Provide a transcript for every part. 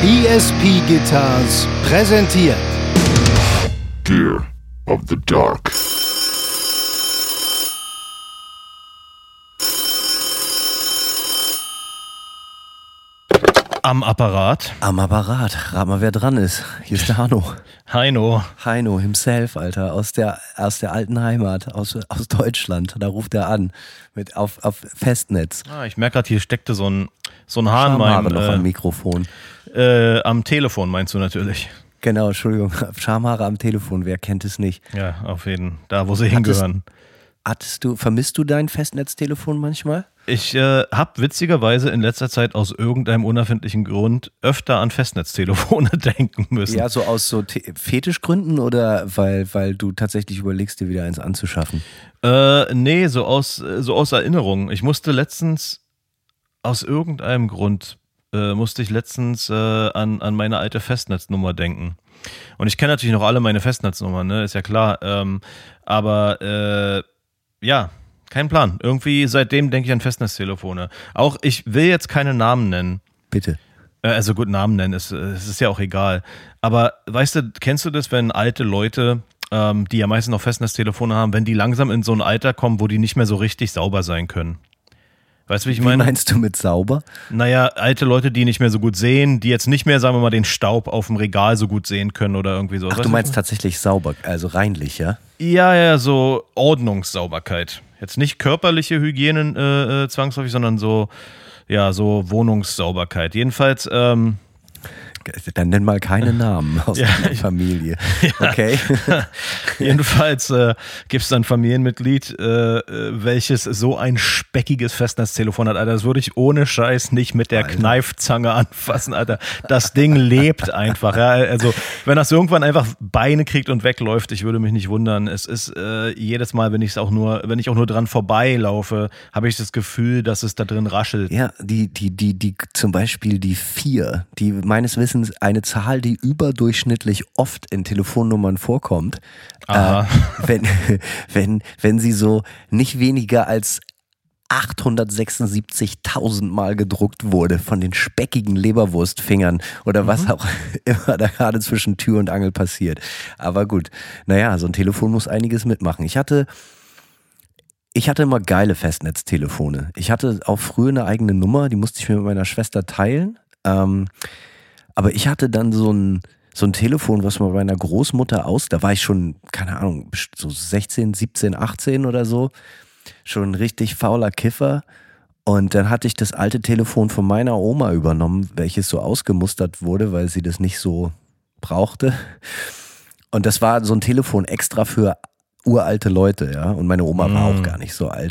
ESP Guitars präsentiert Gear of the Dark. Am Apparat. Rat mal, wer dran ist. Hier ist der Hanno. Heino. Heino himself, Alter, aus der alten Heimat, aus Deutschland. Da ruft er an, auf Festnetz. Ich merke gerade, hier steckte so ein Haar in meinem... noch am Mikrofon. Am Telefon meinst du natürlich. Genau, Entschuldigung. Schamhaare am Telefon, wer kennt es nicht? Ja, auf jeden Fall. Da, wo sie hingehören. Vermisst du dein Festnetztelefon manchmal? Ich habe witzigerweise in letzter Zeit aus irgendeinem unerfindlichen Grund öfter an Festnetztelefone denken müssen. Ja, so aus so Fetischgründen oder weil du tatsächlich überlegst, dir wieder eins anzuschaffen? Nee, so aus Erinnerung. Ich musste letztens aus irgendeinem Grund an meine alte Festnetznummer denken. Und ich kenne natürlich noch alle meine Festnetznummern, ne? Ist ja klar. Ja, kein Plan. Irgendwie seitdem denke ich an Festnetztelefone. Auch ich will jetzt keine Namen nennen. Bitte. Also gut, Namen nennen, es ist ja auch egal. Aber weißt du, kennst du das, wenn alte Leute, die ja meistens noch Festnetztelefone haben, wenn die langsam in so ein Alter kommen, wo die nicht mehr so richtig sauber sein können? Weißt du, wie ich meine? Wie meinst du mit sauber? Naja, alte Leute, die nicht mehr so gut sehen, die jetzt nicht mehr, sagen wir mal, den Staub auf dem Regal so gut sehen können oder irgendwie so. Ach, du meinst tatsächlich sauber, also reinlich, ja? Ja, so Ordnungssauberkeit. Jetzt nicht körperliche Hygiene zwangsläufig, sondern so Wohnungssauberkeit. Jedenfalls, dann nenn mal keine Namen aus deiner Familie. Ja. Okay. Jedenfalls gibt es ein Familienmitglied, welches so ein speckiges Festnetztelefon hat. Alter, das würde ich ohne Scheiß nicht mit der Kneifzange anfassen, Alter. Das Ding lebt einfach. Ja. Also, wenn das irgendwann einfach Beine kriegt und wegläuft, ich würde mich nicht wundern. Es ist jedes Mal, wenn ich auch nur dran vorbeilaufe, habe ich das Gefühl, dass es da drin raschelt. Ja, die zum Beispiel die 4, die meines Wissens eine Zahl, die überdurchschnittlich oft in Telefonnummern vorkommt, wenn sie so nicht weniger als 876.000 Mal gedruckt wurde von den speckigen Leberwurstfingern oder was auch immer da gerade zwischen Tür und Angel passiert. Aber gut, naja, so ein Telefon muss einiges mitmachen. Ich hatte immer geile Festnetztelefone. Ich hatte auch früher eine eigene Nummer, die musste ich mir mit meiner Schwester teilen. Aber ich hatte dann so ein Telefon, was bei meiner Großmutter da war ich schon, keine Ahnung, so 16, 17, 18 oder so, schon ein richtig fauler Kiffer. Und dann hatte ich das alte Telefon von meiner Oma übernommen, welches so ausgemustert wurde, weil sie das nicht so brauchte. Und das war so ein Telefon extra für uralte Leute, ja. Und meine Oma war auch gar nicht so alt.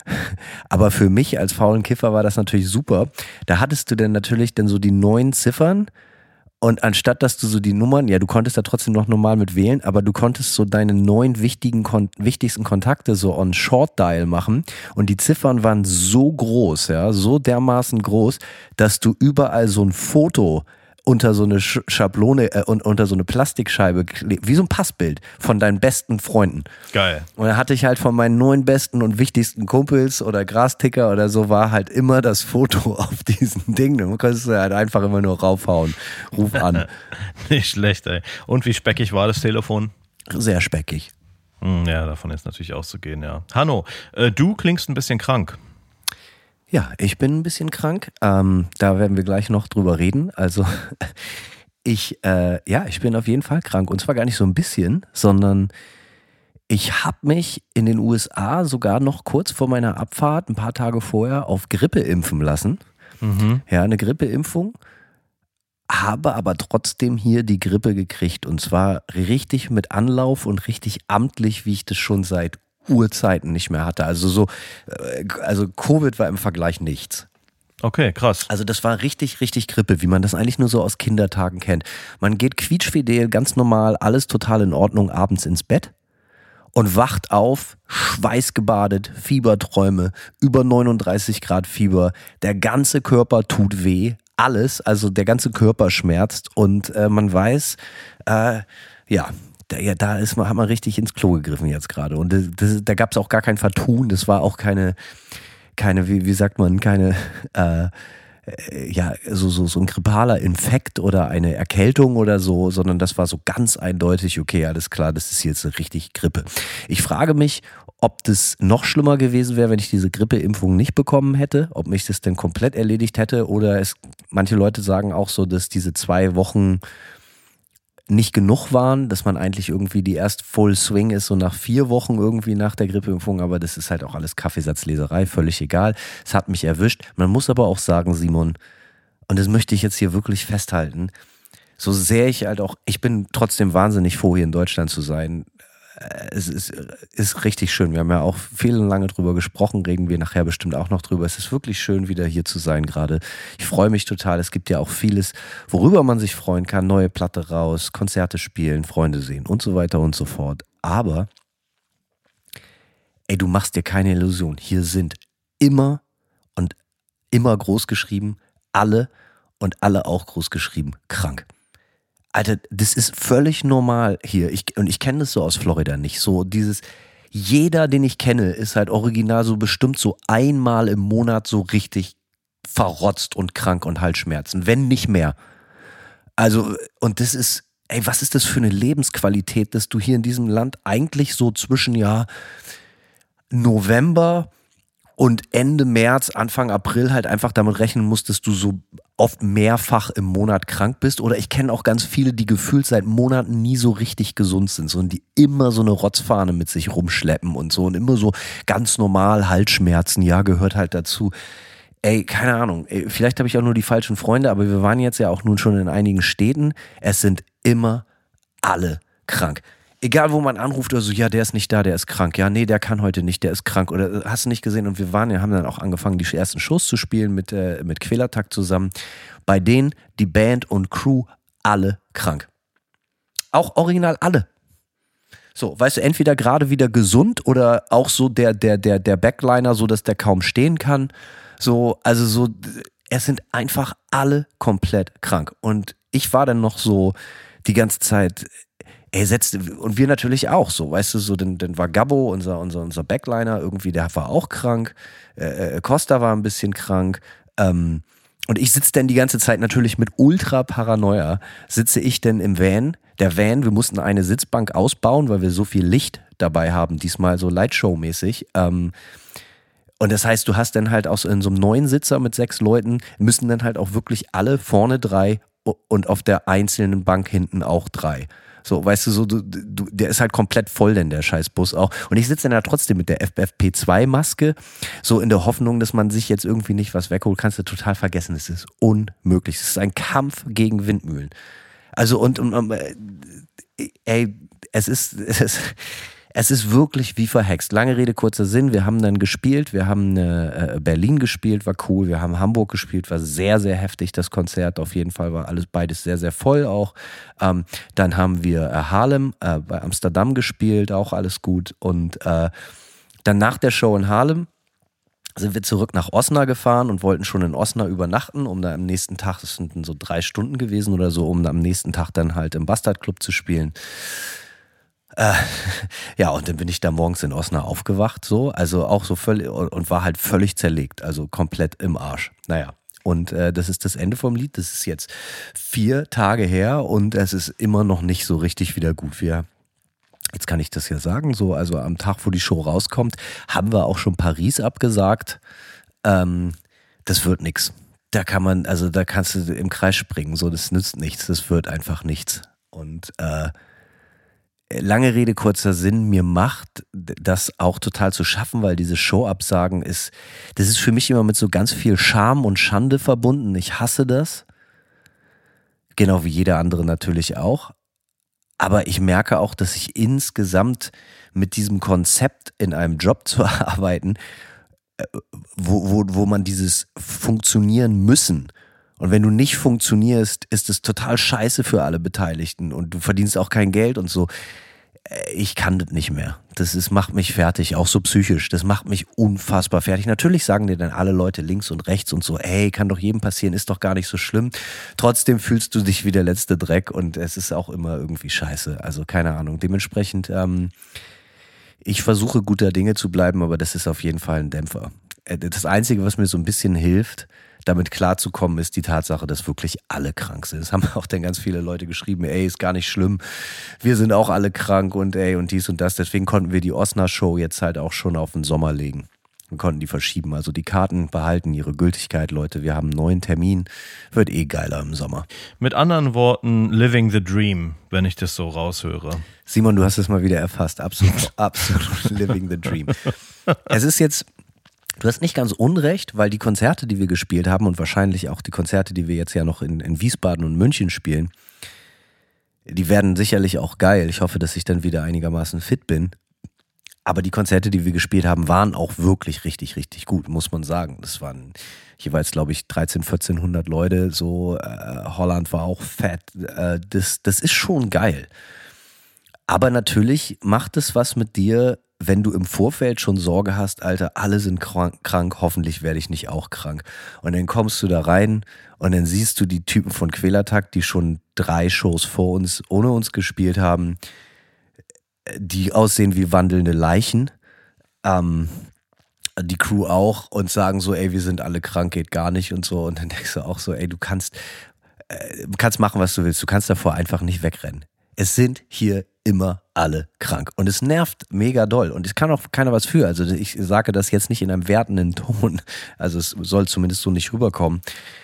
Aber für mich als faulen Kiffer war das natürlich super. Da hattest du dann natürlich so die 9 Ziffern und anstatt, dass du so die Nummern, ja, du konntest da trotzdem noch normal mit wählen, aber du konntest so deine 9 wichtigsten Kontakte so on Short Dial machen und die Ziffern waren so groß, ja, so dermaßen groß, dass du überall so ein Foto unter so eine Schablone und unter so eine Plastikscheibe, wie so ein Passbild von deinen besten Freunden. Geil. Und dann hatte ich halt von meinen 9 besten und wichtigsten Kumpels oder Grasticker oder so, war halt immer das Foto auf diesem Ding. Du konntest halt einfach immer nur raufhauen. Ruf an. Nicht schlecht, ey. Und wie speckig war das Telefon? Sehr speckig. Ja, davon ist natürlich auszugehen, ja. Hanno, du klingst ein bisschen krank. Ja, ich bin ein bisschen krank. Da werden wir gleich noch drüber reden. Also ich bin auf jeden Fall krank. Und zwar gar nicht so ein bisschen, sondern ich habe mich in den USA sogar noch kurz vor meiner Abfahrt, ein paar Tage vorher, auf Grippe impfen lassen. Ja, eine Grippeimpfung. Habe aber trotzdem hier die Grippe gekriegt. Und zwar richtig mit Anlauf und richtig amtlich, wie ich das schon seit Urzeiten nicht mehr hatte. Also Covid war im Vergleich nichts. Okay, krass. Also das war richtig, richtig Grippe, wie man das eigentlich nur so aus Kindertagen kennt. Man geht quietschfidel, ganz normal, alles total in Ordnung, abends ins Bett und wacht auf, schweißgebadet, Fieberträume, über 39 Grad Fieber, der ganze Körper tut weh, alles, also der ganze Körper schmerzt und man weiß, hat man richtig ins Klo gegriffen jetzt gerade. Und da gab es auch gar kein Vertun, das war auch keine, wie sagt man, keine so ein grippaler Infekt oder eine Erkältung oder so, sondern das war so ganz eindeutig, okay, alles klar, das ist jetzt richtig Grippe. Ich frage mich, ob das noch schlimmer gewesen wäre, wenn ich diese Grippeimpfung nicht bekommen hätte, ob mich das denn komplett erledigt hätte oder manche Leute sagen auch so, dass diese 2 Wochen nicht genug waren, dass man eigentlich irgendwie die erst Full Swing ist, so nach 4 Wochen irgendwie nach der Grippeimpfung, aber das ist halt auch alles Kaffeesatzleserei, völlig egal. Es hat mich erwischt. Man muss aber auch sagen, Simon, und das möchte ich jetzt hier wirklich festhalten, so sehr ich halt auch, ich bin trotzdem wahnsinnig froh, hier in Deutschland zu sein. Es ist richtig schön. Wir haben ja auch viel und lange drüber gesprochen, reden wir nachher bestimmt auch noch drüber. Es ist wirklich schön, wieder hier zu sein gerade. Ich freue mich total. Es gibt ja auch vieles, worüber man sich freuen kann. Neue Platte raus, Konzerte spielen, Freunde sehen und so weiter und so fort. Aber, du machst dir keine Illusion. Hier sind immer und immer groß geschrieben, alle und alle auch groß geschrieben, krank. Alter, das ist völlig normal hier. Und ich kenne das so aus Florida nicht. So jeder, den ich kenne, ist halt original so bestimmt so einmal im Monat so richtig verrotzt und krank und Halsschmerzen, wenn nicht mehr. Also, und das ist, was ist das für eine Lebensqualität, dass du hier in diesem Land eigentlich so zwischen November und Ende März, Anfang April halt einfach damit rechnen musst, dass du so oft mehrfach im Monat krank bist. Oder ich kenne auch ganz viele, die gefühlt seit Monaten nie so richtig gesund sind, sondern die immer so eine Rotzfahne mit sich rumschleppen und so und immer so ganz normal Halsschmerzen, ja, gehört halt dazu. Keine Ahnung, vielleicht habe ich auch nur die falschen Freunde, aber wir waren jetzt ja auch nun schon in einigen Städten. Es sind immer alle krank. Egal, wo man anruft oder so, ja, der ist nicht da, der ist krank. Ja, nee, der kann heute nicht, der ist krank. Oder hast du nicht gesehen? Und wir haben dann auch angefangen, die ersten Shows zu spielen mit Quälertakt zusammen. Bei denen, die Band und Crew, alle krank. Auch original alle. So, weißt du, entweder gerade wieder gesund oder auch so der Backliner, so dass der kaum stehen kann. So, also so, es sind einfach alle komplett krank. Und ich war dann noch so die ganze Zeit, und wir natürlich auch so, weißt du, so, dann war Gabbo, unser Backliner, irgendwie, der war auch krank, Costa war ein bisschen krank, und ich sitze dann die ganze Zeit natürlich mit Ultra-Paranoia, sitze ich denn im Van, wir mussten eine Sitzbank ausbauen, weil wir so viel Licht dabei haben, diesmal so Lightshow-mäßig, und das heißt, du hast dann halt auch so in so einem 9-Sitzer mit 6 Leuten, müssen dann halt auch wirklich alle vorne 3 und auf der einzelnen Bank hinten auch 3. So, weißt du, so, der ist halt komplett voll, denn der Scheißbus auch. Und ich sitze dann da trotzdem mit der FFP2-Maske, so in der Hoffnung, dass man sich jetzt irgendwie nicht was wegholt. Kannst du total vergessen. Es ist unmöglich. Es ist ein Kampf gegen Windmühlen. Also, es ist wirklich wie verhext. Lange Rede, kurzer Sinn. Wir haben dann gespielt. Wir haben Berlin gespielt, war cool. Wir haben Hamburg gespielt, war sehr, sehr heftig, das Konzert. Auf jeden Fall war beides sehr, sehr voll auch. Dann haben wir Harlem bei Amsterdam gespielt, auch alles gut. Und dann nach der Show in Harlem sind wir zurück nach Osnabrück gefahren und wollten schon in Osnabrück übernachten, um da am nächsten Tag, das sind dann so 3 Stunden gewesen oder so, um am nächsten Tag dann halt im Bastard Club zu spielen. Ja, und dann bin ich da morgens in Osnabrück aufgewacht, so, also auch so völlig, und war halt völlig zerlegt, also komplett im Arsch. Naja, und das ist das Ende vom Lied. Das ist jetzt 4 Tage her und es ist immer noch nicht so richtig wieder gut. Jetzt kann ich das ja sagen, so, also am Tag, wo die Show rauskommt, haben wir auch schon Paris abgesagt. Das wird nix. Da kannst du im Kreis springen, so, das nützt nichts, das wird einfach nichts. Und lange Rede, kurzer Sinn, mir macht das auch total zu schaffen, weil diese Show-Absagen das ist für mich immer mit so ganz viel Scham und Schande verbunden. Ich hasse das. Genau wie jeder andere natürlich auch. Aber ich merke auch, dass ich insgesamt mit diesem Konzept in einem Job zu arbeiten, wo man dieses Funktionieren müssen. Und wenn du nicht funktionierst, ist es total scheiße für alle Beteiligten und du verdienst auch kein Geld und so. Ich kann das nicht mehr. Macht mich fertig, auch so psychisch. Das macht mich unfassbar fertig. Natürlich sagen dir dann alle Leute links und rechts und so, kann doch jedem passieren, ist doch gar nicht so schlimm. Trotzdem fühlst du dich wie der letzte Dreck und es ist auch immer irgendwie scheiße. Also keine Ahnung. Dementsprechend, ich versuche guter Dinge zu bleiben, aber das ist auf jeden Fall ein Dämpfer. Das Einzige, was mir so ein bisschen hilft, damit klarzukommen, ist die Tatsache, dass wirklich alle krank sind. Das haben auch dann ganz viele Leute geschrieben, ey, ist gar nicht schlimm, wir sind auch alle krank und ey und dies und das. Deswegen konnten wir die Osna-Show jetzt halt auch schon auf den Sommer legen. Wir konnten die verschieben. Also die Karten behalten ihre Gültigkeit, Leute. Wir haben einen neuen Termin. Wird geiler im Sommer. Mit anderen Worten, living the dream, wenn ich das so raushöre. Simon, du hast es mal wieder erfasst. Absolut, absolut living the dream. Es ist jetzt, du hast nicht ganz unrecht, weil die Konzerte, die wir gespielt haben und wahrscheinlich auch die Konzerte, die wir jetzt ja noch in Wiesbaden und München spielen, die werden sicherlich auch geil. Ich hoffe, dass ich dann wieder einigermaßen fit bin. Aber die Konzerte, die wir gespielt haben, waren auch wirklich richtig, richtig gut, muss man sagen. Das waren jeweils, glaube ich, 1400 Leute. So, Holland war auch fett. Das ist schon geil. Aber natürlich macht es was mit dir, wenn du im Vorfeld schon Sorge hast, Alter, alle sind krank, hoffentlich werde ich nicht auch krank. Und dann kommst du da rein und dann siehst du die Typen von Quälertag, die schon 3 Shows vor uns, ohne uns gespielt haben, die aussehen wie wandelnde Leichen, die Crew auch und sagen so, ey, wir sind alle krank, geht gar nicht und so. Und dann denkst du auch so, ey, du kannst machen, was du willst, du kannst davor einfach nicht wegrennen. Es sind hier immer alle krank und es nervt mega doll und es kann auch keiner was für. Also ich sage das jetzt nicht in einem wertenden Ton, also es soll zumindest so nicht rüberkommen.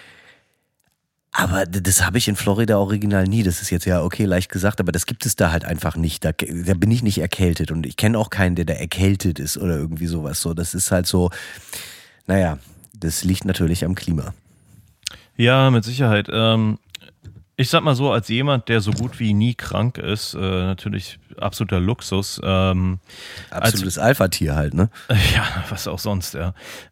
Aber das habe ich in Florida original nie. Das ist jetzt ja okay, leicht gesagt, aber das gibt es da halt einfach nicht. Da bin ich nicht erkältet und ich kenne auch keinen, der da erkältet ist oder irgendwie sowas. So, das ist halt so, naja, das liegt natürlich am Klima. Ja, mit Sicherheit. Ich sag mal so, als jemand, der so gut wie nie krank ist, natürlich absoluter Luxus. Absolutes Alpha-Tier halt, ne? Ja, was auch sonst, ja.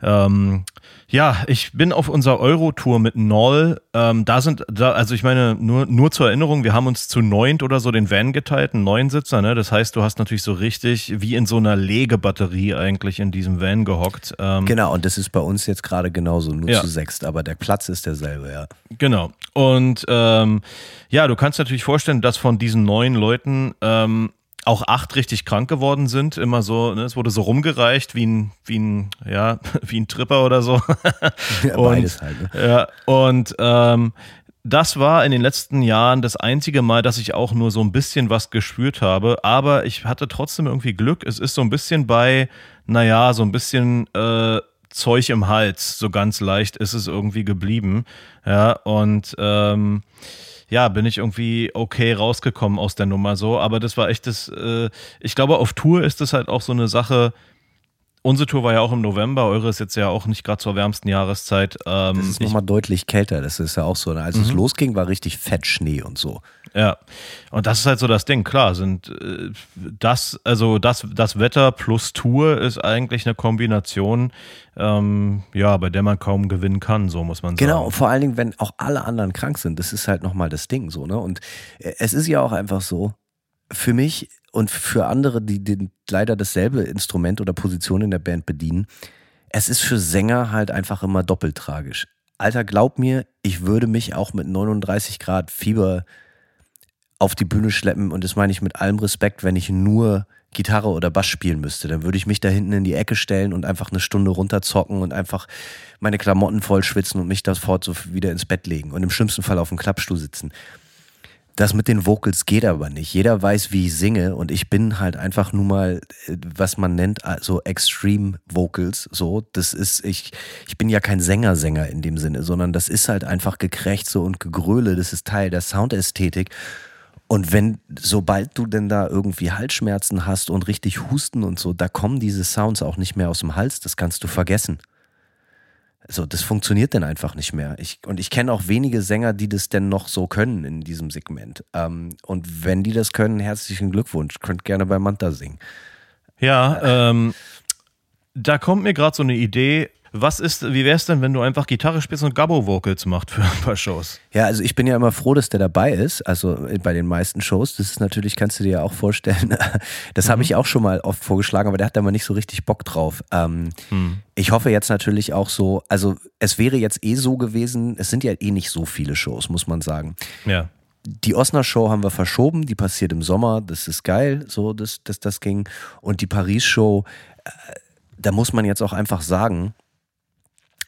Ja, ich bin auf unserer Euro-Tour mit Noll. Also ich meine, nur zur Erinnerung, wir haben uns zu 9 oder so den Van geteilt, einen 9-Sitzer, ne? Das heißt, du hast natürlich so richtig wie in so einer Legebatterie eigentlich in diesem Van gehockt. Genau, und das ist bei uns jetzt gerade genauso, nur zu 6, aber der Platz ist derselbe, ja. Genau. Und ja, du kannst natürlich vorstellen, dass von diesen 9 Leuten auch 8 richtig krank geworden sind. Immer so, ne, es wurde so rumgereicht wie ein Tripper oder so. Ja, beides halt. Ne? Ja, und das war in den letzten Jahren das einzige Mal, dass ich auch nur so ein bisschen was gespürt habe. Aber ich hatte trotzdem irgendwie Glück. Es ist so ein bisschen so ein bisschen Zeug im Hals. So ganz leicht ist es irgendwie geblieben. Ja, und ja, bin ich irgendwie okay rausgekommen aus der Nummer so, aber das war echt ich glaube, auf Tour ist das halt auch so eine Sache. Unsere Tour war ja auch im November, eure ist jetzt ja auch nicht gerade zur wärmsten Jahreszeit. Das ist nochmal deutlich kälter, das ist ja auch so. Als es losging, war richtig fett Schnee und so. Ja, und das ist halt so das Ding, klar, das Wetter plus Tour ist eigentlich eine Kombination, bei der man kaum gewinnen kann, so muss man sagen. Genau, vor allen Dingen, wenn auch alle anderen krank sind, das ist halt nochmal das Ding so, ne? Und es ist ja auch einfach so, für mich und für andere, die leider dasselbe Instrument oder Position in der Band bedienen, es ist für Sänger halt einfach immer doppelt tragisch. Alter, glaub mir, ich würde mich auch mit 39 Grad Fieber auf die Bühne schleppen und das meine ich mit allem Respekt, wenn ich nur Gitarre oder Bass spielen müsste, dann würde ich mich da hinten in die Ecke stellen und einfach eine Stunde runterzocken und einfach meine Klamotten voll schwitzen und mich da sofort so wieder ins Bett legen und im schlimmsten Fall auf dem Klappstuhl sitzen. Das mit den Vocals geht aber nicht. Jeder weiß, wie ich singe und ich bin halt einfach nur mal, was man nennt, so Extreme Vocals. So, das ist, ich bin ja kein Sänger in dem Sinne, sondern das ist halt einfach Gekrächze und Gegröle. Das ist Teil der Soundästhetik. Und sobald du denn da irgendwie Halsschmerzen hast und richtig Husten und so, da kommen diese Sounds auch nicht mehr aus dem Hals. Das kannst du vergessen. Also das funktioniert dann einfach nicht mehr. Ich kenne auch wenige Sänger, die das denn noch so können in diesem Segment. Und wenn die das können, herzlichen Glückwunsch. Könnt gerne bei Manta singen. Ja, da kommt mir gerade so eine Idee. Wie wär's denn, wenn du einfach Gitarre spielst und Gabbo-Vocals machst für ein paar Shows? Ja, also ich bin ja immer froh, dass der dabei ist, also bei den meisten Shows. Das ist natürlich, kannst du dir ja auch vorstellen, das habe ich auch schon mal oft vorgeschlagen, aber der hat da mal nicht so richtig Bock drauf. Ich hoffe jetzt natürlich auch so, also es wäre jetzt so gewesen, es sind ja nicht so viele Shows, muss man sagen. Ja. Die Osna-Show haben wir verschoben, die passiert im Sommer, das ist geil, so dass das ging. Und die Paris-Show, da muss man jetzt auch einfach sagen,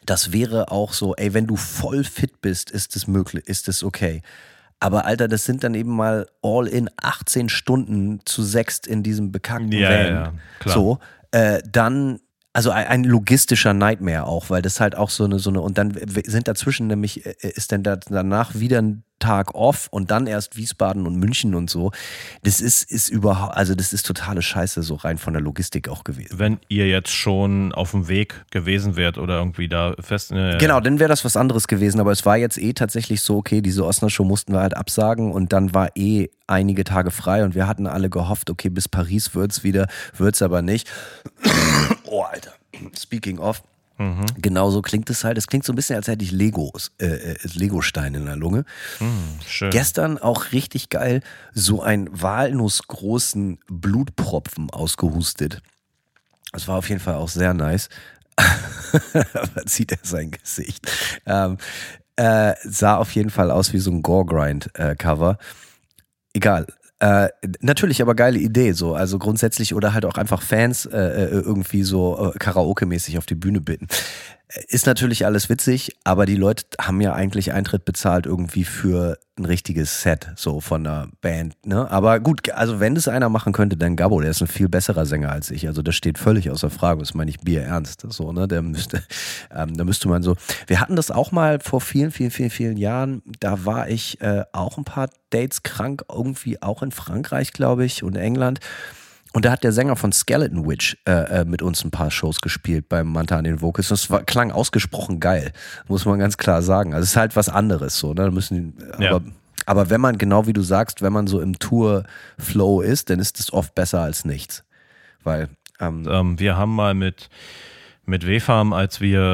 das wäre auch so, ey, wenn du voll fit bist, ist es möglich, ist es okay. Aber Alter, das sind dann eben mal all in 18 Stunden zu 6 in diesem bekackten Van. Ja, klar. So, dann, also ein logistischer Nightmare auch, weil das halt auch so eine, und dann sind dazwischen nämlich, ist dann danach wieder ein Tag off und dann erst Wiesbaden und München und so. Das ist überhaupt, also das ist totale Scheiße, so rein von der Logistik auch gewesen. Wenn ihr jetzt schon auf dem Weg gewesen wärt oder irgendwie da fest. Genau, dann wäre das was anderes gewesen, aber es war jetzt tatsächlich so, okay, diese Osnabrück-Show mussten wir halt absagen und dann war einige Tage frei und wir hatten alle gehofft, okay, bis Paris wird's aber nicht. Oh, Alter. Speaking of. Genau so klingt es halt. Es klingt so ein bisschen, als hätte ich Legostein in der Lunge. Schön. Gestern auch richtig geil, so einen walnussgroßen Blutpropfen ausgehustet. Das war auf jeden Fall auch sehr nice. Man sieht er sein Gesicht. Sah auf jeden Fall aus wie so ein Gore-Grind-Cover. Egal. Natürlich, aber geile Idee so, also grundsätzlich oder halt auch einfach Fans irgendwie so Karaoke-mäßig auf die Bühne bitten. Ist natürlich alles witzig, aber die Leute haben ja eigentlich Eintritt bezahlt irgendwie für ein richtiges Set, so von der Band, ne? Aber gut, also wenn das einer machen könnte, dann Gabbo, der ist ein viel besserer Sänger als ich, also das steht völlig außer Frage, das meine ich bierernst, so, ne? Da müsste man so, wir hatten das auch mal vor vielen Jahren, da war ich auch ein paar Dates krank, irgendwie auch in Frankreich, glaube ich, und England. Und da hat der Sänger von Skeleton Witch mit uns ein paar Shows gespielt beim Manta an den Vocals. Das klang ausgesprochen geil, muss man ganz klar sagen. Also es ist halt was anderes so, ne? Aber wenn man, genau wie du sagst, wenn man so im Tour-Flow ist, dann ist es oft besser als nichts. Weil wir haben mal mit W-Farm, als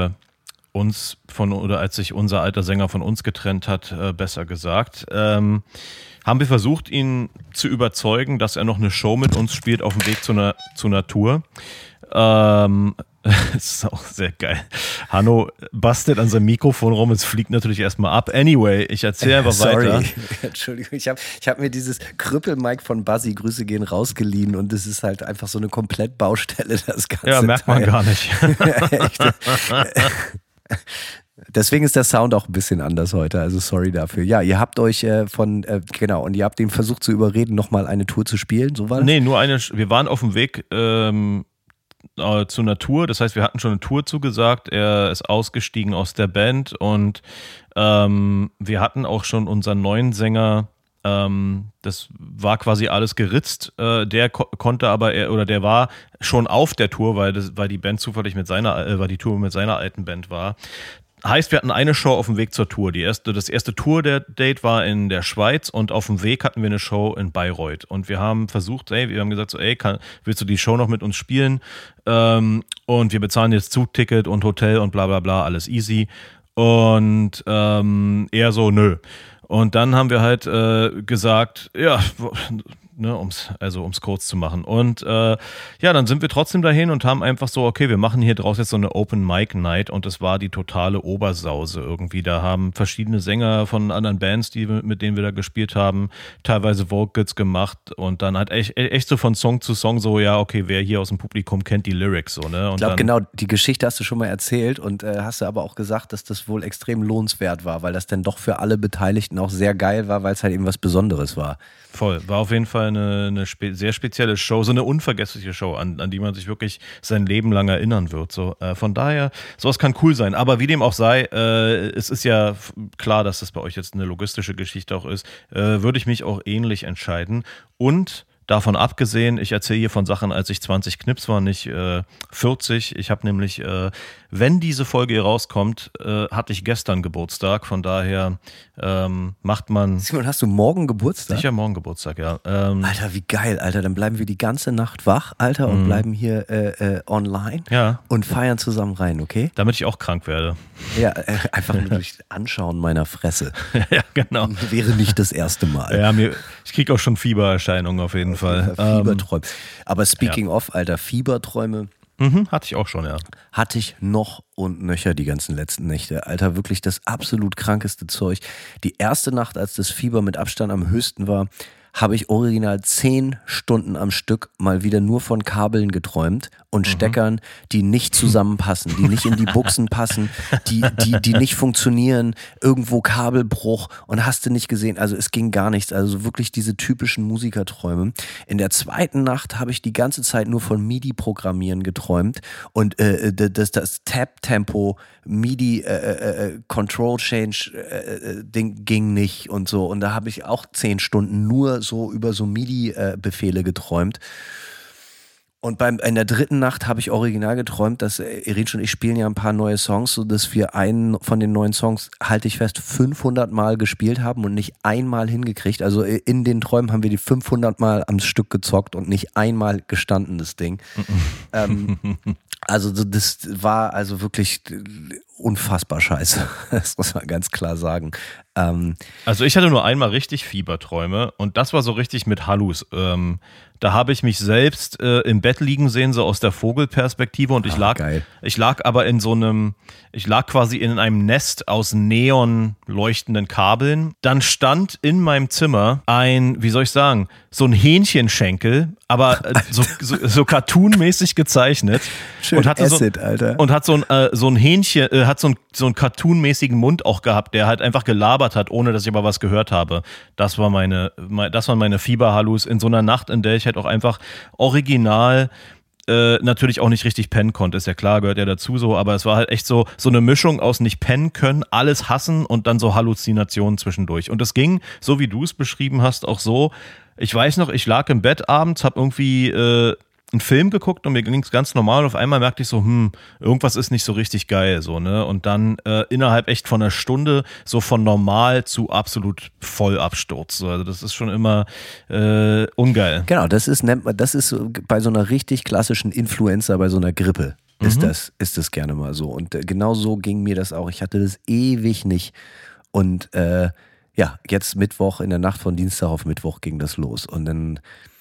sich unser alter Sänger von uns getrennt hat, besser gesagt, haben wir versucht, ihn zu überzeugen, dass er noch eine Show mit uns spielt auf dem Weg zu einer Tour. Das ist auch sehr geil. Hanno bastelt an seinem Mikrofon rum, es fliegt natürlich erstmal ab. Anyway, ich erzähle einfach weiter. Entschuldigung, ich hab mir dieses Krüppel-Mic von Buzzy, Grüße gehen, rausgeliehen und es ist halt einfach so eine Komplettbaustelle, das Ganze. Ja, merkt man gar nicht. Echt. Deswegen ist der Sound auch ein bisschen anders heute, also sorry dafür. Ja, ihr habt euch und ihr habt ihn versucht zu überreden, nochmal eine Tour zu spielen, so war das? Nee, wir waren auf dem Weg zu einer Tour, das heißt, wir hatten schon eine Tour zugesagt, er ist ausgestiegen aus der Band und wir hatten auch schon unseren neuen Sänger, das war quasi alles geritzt, der konnte aber, der war schon auf der Tour, weil die Band zufällig weil die Tour mit seiner alten Band war. Heißt, wir hatten eine Show auf dem Weg zur Tour. Das erste Tour-Date war in der Schweiz und auf dem Weg hatten wir eine Show in Bayreuth. Und wir haben versucht, wir haben gesagt, willst du die Show noch mit uns spielen? Und wir bezahlen jetzt Zugticket und Hotel und bla bla bla, alles easy. Und er so, nö. Und dann haben wir halt gesagt, ja, ne, um's kurz zu machen. Und dann sind wir trotzdem dahin und haben einfach so, okay, wir machen hier draus jetzt so eine Open Mic Night und es war die totale Obersause irgendwie. Da haben verschiedene Sänger von anderen Bands, mit denen wir da gespielt haben, teilweise Vocals gemacht und dann halt echt so von Song zu Song so, ja, okay, wer hier aus dem Publikum kennt die Lyrics so, ne? Und ich glaube, genau, die Geschichte hast du schon mal erzählt und hast du aber auch gesagt, dass das wohl extrem lohnenswert war, weil das dann doch für alle Beteiligten auch sehr geil war, weil es halt eben was Besonderes war. Voll, war auf jeden Fall eine sehr spezielle Show, so eine unvergessliche Show, an die man sich wirklich sein Leben lang erinnern wird. So, von daher, sowas kann cool sein. Aber wie dem auch sei, es ist ja klar, dass das bei euch jetzt eine logistische Geschichte auch ist, würde ich mich auch ähnlich entscheiden. Und davon abgesehen, ich erzähle hier von Sachen, als ich 20 Knips war, nicht 40. Ich habe nämlich, wenn diese Folge hier rauskommt, hatte ich gestern Geburtstag. Von daher macht man... Simon, hast du morgen Geburtstag? Sicher morgen Geburtstag, ja. Alter, wie geil, Alter. Dann bleiben wir die ganze Nacht wach, Alter, und bleiben hier online und feiern zusammen rein, okay? Damit ich auch krank werde. Ja, einfach nur durch Anschauen meiner Fresse. Ja, genau. Wäre nicht das erste Mal. Ja, ich kriege auch schon Fiebererscheinungen auf jeden Fall. Fieberträume. Aber speaking of, Alter, Fieberträume. Hatte ich auch schon, ja. Hatte ich noch und nöcher die ganzen letzten Nächte. Alter, wirklich das absolut krankeste Zeug. Die erste Nacht, als das Fieber mit Abstand am höchsten war, habe ich original 10 Stunden am Stück mal wieder nur von Kabeln geträumt und Steckern, die nicht zusammenpassen, die nicht in die Buchsen passen, die nicht funktionieren, irgendwo Kabelbruch und hast du nicht gesehen, also es ging gar nichts, also wirklich diese typischen Musikerträume. In der zweiten Nacht habe ich die ganze Zeit nur von MIDI-Programmieren geträumt und das Tap-Tempo, MIDI Control Change Ding ging nicht und so und da habe ich auch 10 Stunden nur so über so MIDI-Befehle geträumt. Und in der dritten Nacht habe ich original geträumt, dass Irinsch und ich spielen ja ein paar neue Songs, so dass wir einen von den neuen Songs, halte ich fest, 500 Mal gespielt haben und nicht einmal hingekriegt. Also in den Träumen haben wir die 500 Mal am Stück gezockt und nicht einmal gestanden, das Ding. Also das war also wirklich unfassbar scheiße. Das muss man ganz klar sagen. Also ich hatte nur einmal richtig Fieberträume und das war so richtig mit Hallus. Da habe ich mich selbst im Bett liegen sehen, so aus der Vogelperspektive und ich lag aber ich lag quasi in einem Nest aus neon leuchtenden Kabeln. Dann stand in meinem Zimmer so ein Hähnchenschenkel, aber so cartoonmäßig gezeichnet. Schön und hatte Acid, Alter. Und hat so ein Hähnchen, hat so einen cartoonmäßigen Mund auch gehabt, der halt einfach gelabert hat, ohne dass ich aber was gehört habe. Das waren meine Fieberhallus in so einer Nacht, in der ich halt auch einfach original natürlich auch nicht richtig pennen konnte, ist ja klar, gehört ja dazu so, aber es war halt echt so eine Mischung aus nicht pennen können, alles hassen und dann so Halluzinationen zwischendurch. Und es ging, so wie du es beschrieben hast, auch so, ich weiß noch, ich lag im Bett abends, hab irgendwie einen Film geguckt und mir ging es ganz normal und auf einmal merkte ich so, irgendwas ist nicht so richtig geil, so, ne? Und dann innerhalb echt von einer Stunde so von normal zu absolut Vollabsturz. Also das ist schon immer ungeil. Genau, das ist so, bei so einer richtig klassischen Influenza, bei so einer Grippe ist das gerne mal so. Und genau so ging mir das auch. Ich hatte das ewig nicht. Und jetzt Mittwoch, in der Nacht von Dienstag auf Mittwoch ging das los. Und dann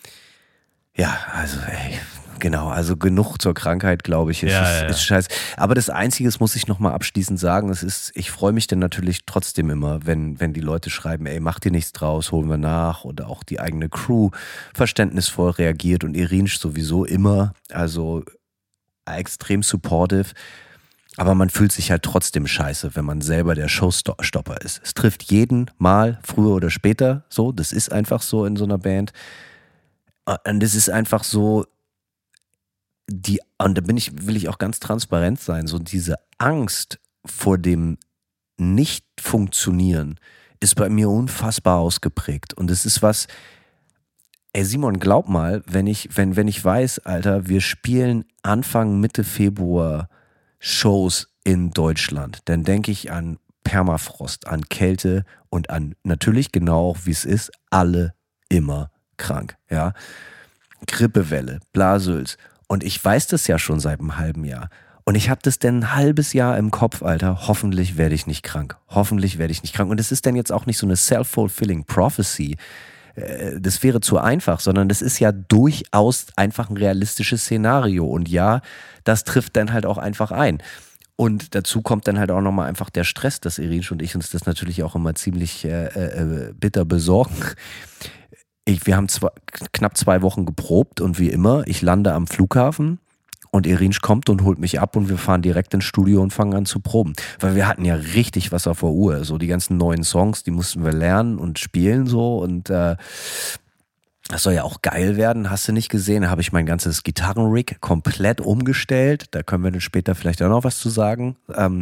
also genug zur Krankheit, glaube ich, ist scheiße. Aber das Einzige, das muss ich nochmal abschließend sagen, ich freue mich dann natürlich trotzdem immer, wenn die Leute schreiben, ey, mach dir nichts draus, holen wir nach, oder auch die eigene Crew verständnisvoll reagiert und Irinsch sowieso immer, also extrem supportive. Aber man fühlt sich halt trotzdem scheiße, wenn man selber der Showstopper ist. Es trifft jeden Mal, früher oder später, so, das ist einfach so in so einer Band. Und es ist einfach so, und da will ich auch ganz transparent sein, so diese Angst vor dem Nicht-Funktionieren ist bei mir unfassbar ausgeprägt. Und es ist was, ey Simon, glaub mal, wenn ich weiß, Alter, wir spielen Anfang, Mitte Februar Shows in Deutschland, dann denke ich an Permafrost, an Kälte und an natürlich genau auch, wie es ist, alle immer krank, ja. Grippewelle, Blasels. Und ich weiß das ja schon seit einem halben Jahr. Und ich habe das denn ein halbes Jahr im Kopf, Alter. Hoffentlich werde ich nicht krank. Und es ist dann jetzt auch nicht so eine self-fulfilling prophecy. Das wäre zu einfach, sondern das ist ja durchaus einfach ein realistisches Szenario. Und ja, das trifft dann halt auch einfach ein. Und dazu kommt dann halt auch nochmal einfach der Stress, dass Irinsch und ich uns das natürlich auch immer ziemlich bitter besorgen. Wir haben knapp 2 Wochen geprobt und wie immer, ich lande am Flughafen und Irinsch kommt und holt mich ab und wir fahren direkt ins Studio und fangen an zu proben. Weil wir hatten ja richtig was auf der Uhr. So die ganzen neuen Songs, die mussten wir lernen und spielen so und das soll ja auch geil werden, hast du nicht gesehen. Da habe ich mein ganzes Gitarrenrig komplett umgestellt. Da können wir dann später vielleicht auch noch was zu sagen.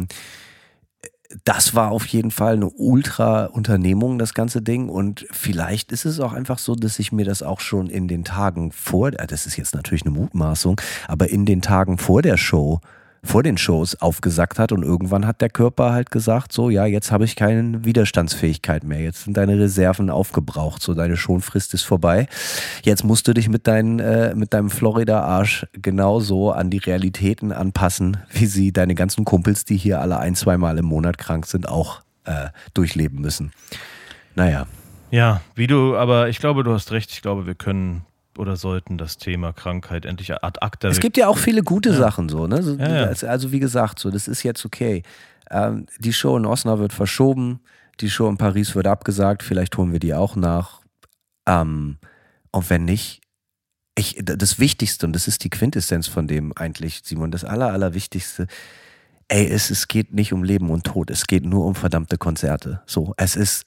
Das war auf jeden Fall eine Ultra-Unternehmung, das ganze Ding. Und vielleicht ist es auch einfach so, dass ich mir das auch schon in den Tagen das ist jetzt natürlich eine Mutmaßung, aber in den Tagen vor der Show, vor den Shows aufgesagt hat und irgendwann hat der Körper halt gesagt, so ja, jetzt habe ich keine Widerstandsfähigkeit mehr, jetzt sind deine Reserven aufgebraucht, so deine Schonfrist ist vorbei. Jetzt musst du dich mit deinem Florida-Arsch genauso an die Realitäten anpassen, wie sie deine ganzen Kumpels, die hier alle 1-2 Mal im Monat krank sind, auch durchleben müssen. Naja. Ja, aber ich glaube, du hast recht, ich glaube, wir können oder sollten das Thema Krankheit endlich ad acta. Es gibt ja auch viele gute Sachen so, ne? So, also wie gesagt, so das ist jetzt okay. Die Show in Osnabrück wird verschoben, die Show in Paris wird abgesagt, vielleicht holen wir die auch nach. Und wenn nicht, das Wichtigste, und das ist die Quintessenz von dem eigentlich, Simon, das Allerwichtigste, es geht nicht um Leben und Tod, es geht nur um verdammte Konzerte. So, es ist,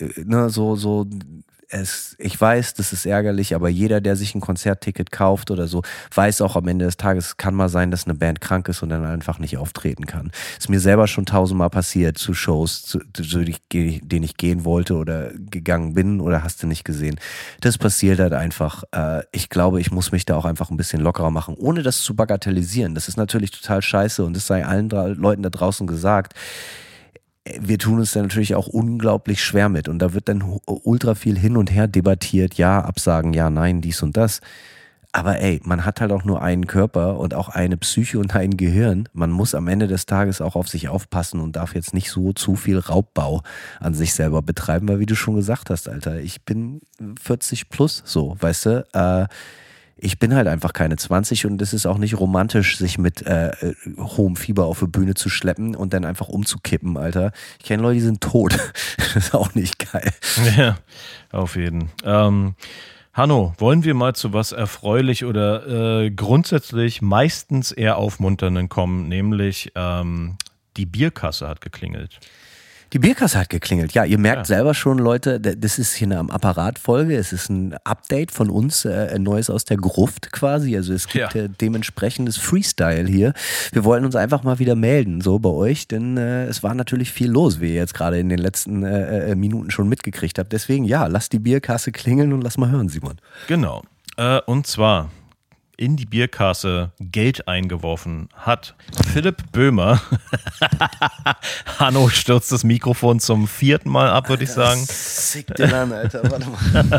ich weiß, das ist ärgerlich, aber jeder, der sich ein Konzertticket kauft oder so, weiß auch am Ende des Tages, kann mal sein, dass eine Band krank ist und dann einfach nicht auftreten kann. Ist mir selber schon 1000-mal passiert zu Shows, denen ich gehen wollte oder gegangen bin oder hast du nicht gesehen. Das passiert halt einfach. Ich glaube, ich muss mich da auch einfach ein bisschen lockerer machen, ohne das zu bagatellisieren. Das ist natürlich total scheiße und das sei allen Leuten da draußen gesagt. Wir tun uns da natürlich auch unglaublich schwer mit und da wird dann ultra viel hin und her debattiert, ja, Absagen, ja, nein, dies und das. Aber man hat halt auch nur einen Körper und auch eine Psyche und ein Gehirn. Man muss am Ende des Tages auch auf sich aufpassen und darf jetzt nicht so zu viel Raubbau an sich selber betreiben, weil wie du schon gesagt hast, Alter, ich bin 40 plus, so, weißt du, ich bin halt einfach keine 20 und es ist auch nicht romantisch, sich mit hohem Fieber auf die Bühne zu schleppen und dann einfach umzukippen, Alter. Ich kenne Leute, die sind tot. Das ist auch nicht geil. Ja, auf jeden. Hanno, wollen wir mal zu was erfreulich oder grundsätzlich meistens eher aufmunternden kommen, nämlich die Bierkasse hat geklingelt. Die Bierkasse hat geklingelt. Ja, ihr merkt selber schon, Leute, das ist hier eine Am-Apparat-Folge. Es ist ein Update von uns, ein Neues aus der Gruft quasi. Also es gibt dementsprechendes Freestyle hier. Wir wollten uns einfach mal wieder melden, so bei euch, denn es war natürlich viel los, wie ihr jetzt gerade in den letzten Minuten schon mitgekriegt habt. Deswegen, ja, lass die Bierkasse klingeln und lass mal hören, Simon. Genau. Und zwar in die Bierkasse Geld eingeworfen hat Philipp Böhmer. Hanno stürzt das Mikrofon zum 4. Mal ab, würde ich sagen. Sick den an, Alter. Warte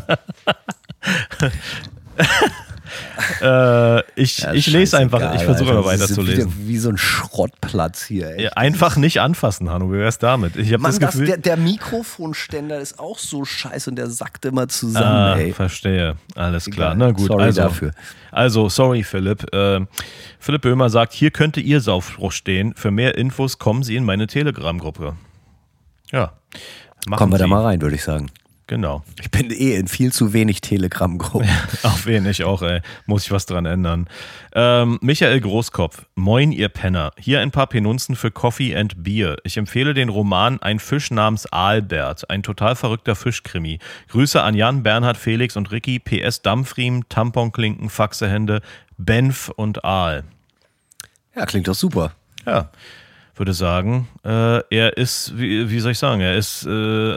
mal. Ich lese einfach, ich versuche aber weiterzulesen. Wie so ein Schrottplatz hier, ey. Ja, einfach nicht anfassen, Hanno, wie wär's damit? Ich habe das Gefühl... Der Mikrofonständer ist auch so scheiße und der sackt immer zusammen, ey. Verstehe, alles klar. Egal. Na gut, sorry dafür. Also, sorry Philipp. Philipp Böhmer sagt, hier könnte Ihr Saufspruch stehen. Für mehr Infos kommen Sie in meine Telegram-Gruppe. Ja, kommen wir da mal rein, würde ich sagen. Genau. Ich bin in viel zu wenig Telegram-Gruppen. Auf wen ich auch, ey. Muss ich was dran ändern. Michael Großkopf. Moin, ihr Penner. Hier ein paar Penunzen für Coffee and Beer. Ich empfehle den Roman Ein Fisch namens Aalbert. Ein total verrückter Fischkrimi. Grüße an Jan, Bernhard, Felix und Ricky. PS Dampfriemen, Tamponklinken, Faxehände, Benf und Aal. Ja, klingt doch super. Ja, würde sagen, er ist, wie soll ich sagen, er ist...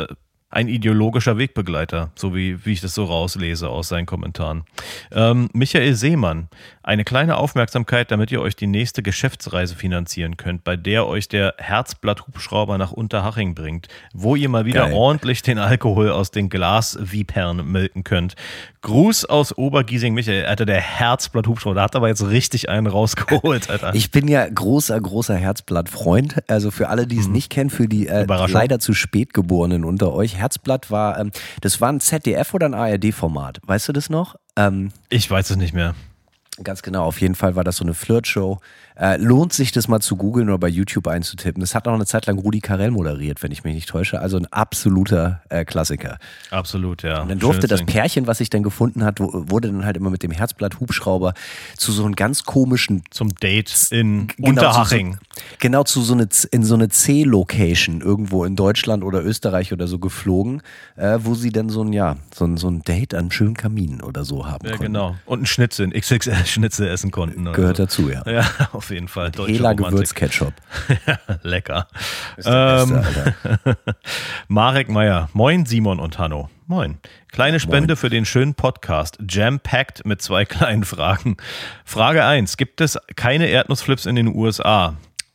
ein ideologischer Wegbegleiter, so wie ich das so rauslese aus seinen Kommentaren. Michael Seemann, eine kleine Aufmerksamkeit, damit ihr euch die nächste Geschäftsreise finanzieren könnt, bei der euch der Herzblatt-Hubschrauber nach Unterhaching bringt, wo ihr mal wieder ordentlich den Alkohol aus den Glasvipern melken könnt. Gruß aus Obergiesing, Michael, Alter, der Herzblatt-Hubschrauber, da hat aber jetzt richtig einen rausgeholt, Alter. Ich bin ja großer Herzblatt-Freund, also für alle, die es nicht kennen, für die leider zu spät Geborenen unter euch. Herzblatt war, das war ein ZDF oder ein ARD-Format, weißt du das noch? Ich weiß es nicht mehr. Ganz genau, auf jeden Fall war das so eine Flirtshow. Lohnt sich das mal zu googeln oder bei YouTube einzutippen. Das hat auch eine Zeit lang Rudi Carrell moderiert, wenn ich mich nicht täusche. Also ein absoluter Klassiker. Absolut, ja. Und dann durfte das Pärchen, was sich dann gefunden hat, wurde dann halt immer mit dem Herzblatt-Hubschrauber zu so einem ganz komischen... Zum Date in Unterhaching. In so eine C-Location irgendwo in Deutschland oder Österreich oder so geflogen, wo sie dann so ein Date an schönen Kaminen oder so haben konnten. Ja, genau. Und ein Schnitzel, ein XXL-Schnitzel essen konnten. Gehört dazu, ja. Ja, auf jeden Fall. Hela Gewürzketchup. Lecker. Ist der Beste, Alter. Marek Meyer. Moin, Simon und Hanno. Moin. Kleine Spende für den schönen Podcast. Jam-packed mit 2 kleinen Fragen. Frage 1. Gibt es keine Erdnussflips in den USA?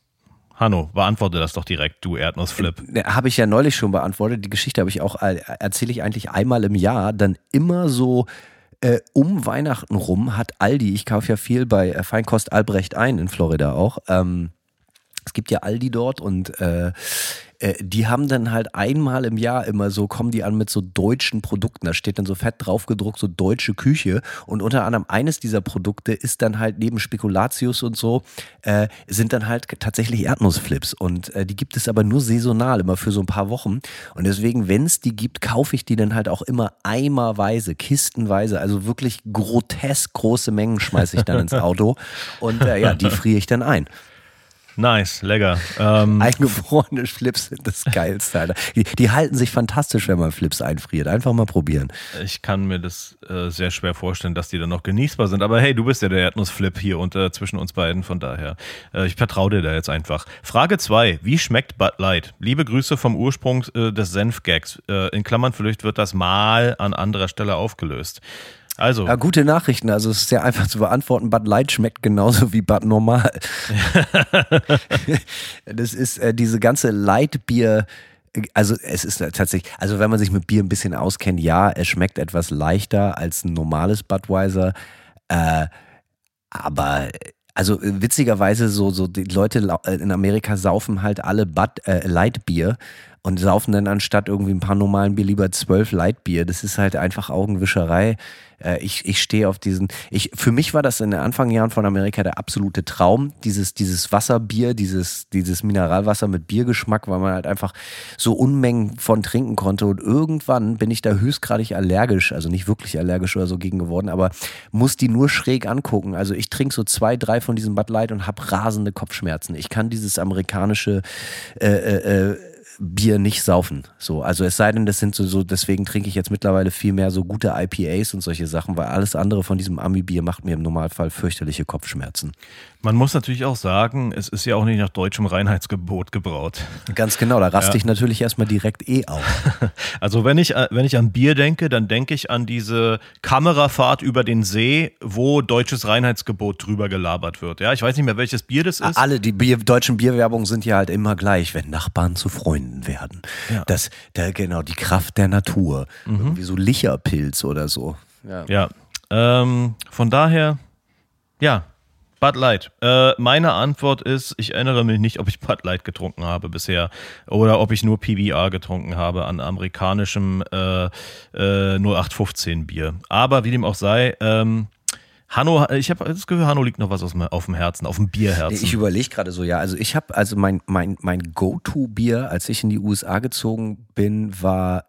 Hanno, beantworte das doch direkt, du Erdnussflip. Habe ich ja neulich schon beantwortet. Die Geschichte erzähle ich eigentlich einmal im Jahr. Dann immer so um Weihnachten rum hat Aldi, ich kaufe ja viel bei Feinkost Albrecht ein in Florida auch, es gibt ja Aldi dort und die haben dann halt einmal im Jahr immer so, kommen die an mit so deutschen Produkten. Da steht dann so fett drauf gedruckt, so deutsche Küche. Und unter anderem eines dieser Produkte ist dann halt neben Spekulatius und so, sind dann halt tatsächlich Erdnussflips. Und die gibt es aber nur saisonal, immer für so ein paar Wochen. Und deswegen, wenn es die gibt, kaufe ich die dann halt auch immer eimerweise, kistenweise. Also wirklich grotesk große Mengen schmeiße ich dann ins Auto. Und die friere ich dann ein. Nice, lecker. Eingefrorene Flips sind das Geilste, Alter. Die halten sich fantastisch, wenn man Flips einfriert. Einfach mal probieren. Ich kann mir das sehr schwer vorstellen, dass die dann noch genießbar sind. Aber hey, du bist ja der Erdnussflip hier zwischen uns beiden. Von daher, ich vertraue dir da jetzt einfach. Frage 2. Wie schmeckt Bud Light? Liebe Grüße vom Ursprung des Senfgags. In Klammern, vielleicht wird das mal an anderer Stelle aufgelöst. Also. Ja, gute Nachrichten. Also es ist sehr einfach zu beantworten. Bud Light schmeckt genauso wie Bud Normal. Das ist diese ganze Light-Bier. Also es ist tatsächlich, also wenn man sich mit Bier ein bisschen auskennt, ja, es schmeckt etwas leichter als ein normales Budweiser. Aber also witzigerweise so die Leute in Amerika saufen halt alle Light-Bier und saufen dann anstatt irgendwie ein paar normalen Bier lieber 12 Light-Bier. Das ist halt einfach Augenwischerei. Ich stehe auf diesen, für mich war das in den Anfangsjahren von Amerika der absolute Traum, dieses Wasserbier, dieses Mineralwasser mit Biergeschmack, weil man halt einfach so Unmengen von trinken konnte und irgendwann bin ich da höchstgradig allergisch, also nicht wirklich allergisch oder so gegen geworden, aber muss die nur schräg angucken. Also ich trinke so 2, 3 von diesem Bud Light und habe rasende Kopfschmerzen. Ich kann dieses amerikanische Bier nicht saufen. So, also es sei denn, das sind so, deswegen trinke ich jetzt mittlerweile viel mehr so gute IPAs und solche Sachen, weil alles andere von diesem Ami-Bier macht mir im Normalfall fürchterliche Kopfschmerzen. Man muss natürlich auch sagen, es ist ja auch nicht nach deutschem Reinheitsgebot gebraut. Ganz genau, da raste ich natürlich erstmal direkt auf. Also wenn ich an Bier denke, dann denke ich an diese Kamerafahrt über den See, wo deutsches Reinheitsgebot drüber gelabert wird. Ja, ich weiß nicht mehr, welches Bier das ist. Alle, die deutschen Bierwerbungen sind ja halt immer gleich, wenn Nachbarn zu Freunden werden. Ja. Genau, die Kraft der Natur. Irgendwie so Licherpilz oder so. Ja, von daher, ja, Bud Light. Meine Antwort ist, ich erinnere mich nicht, ob ich Bud Light getrunken habe bisher oder ob ich nur PBR getrunken habe an amerikanischem 0815 Bier. Aber wie dem auch sei, Hanno, ich habe das Gefühl, Hanno liegt noch was auf dem Herzen, auf dem Bierherzen. Ich überlege gerade so, ja, also ich habe, mein Go-To-Bier, als ich in die USA gezogen bin, war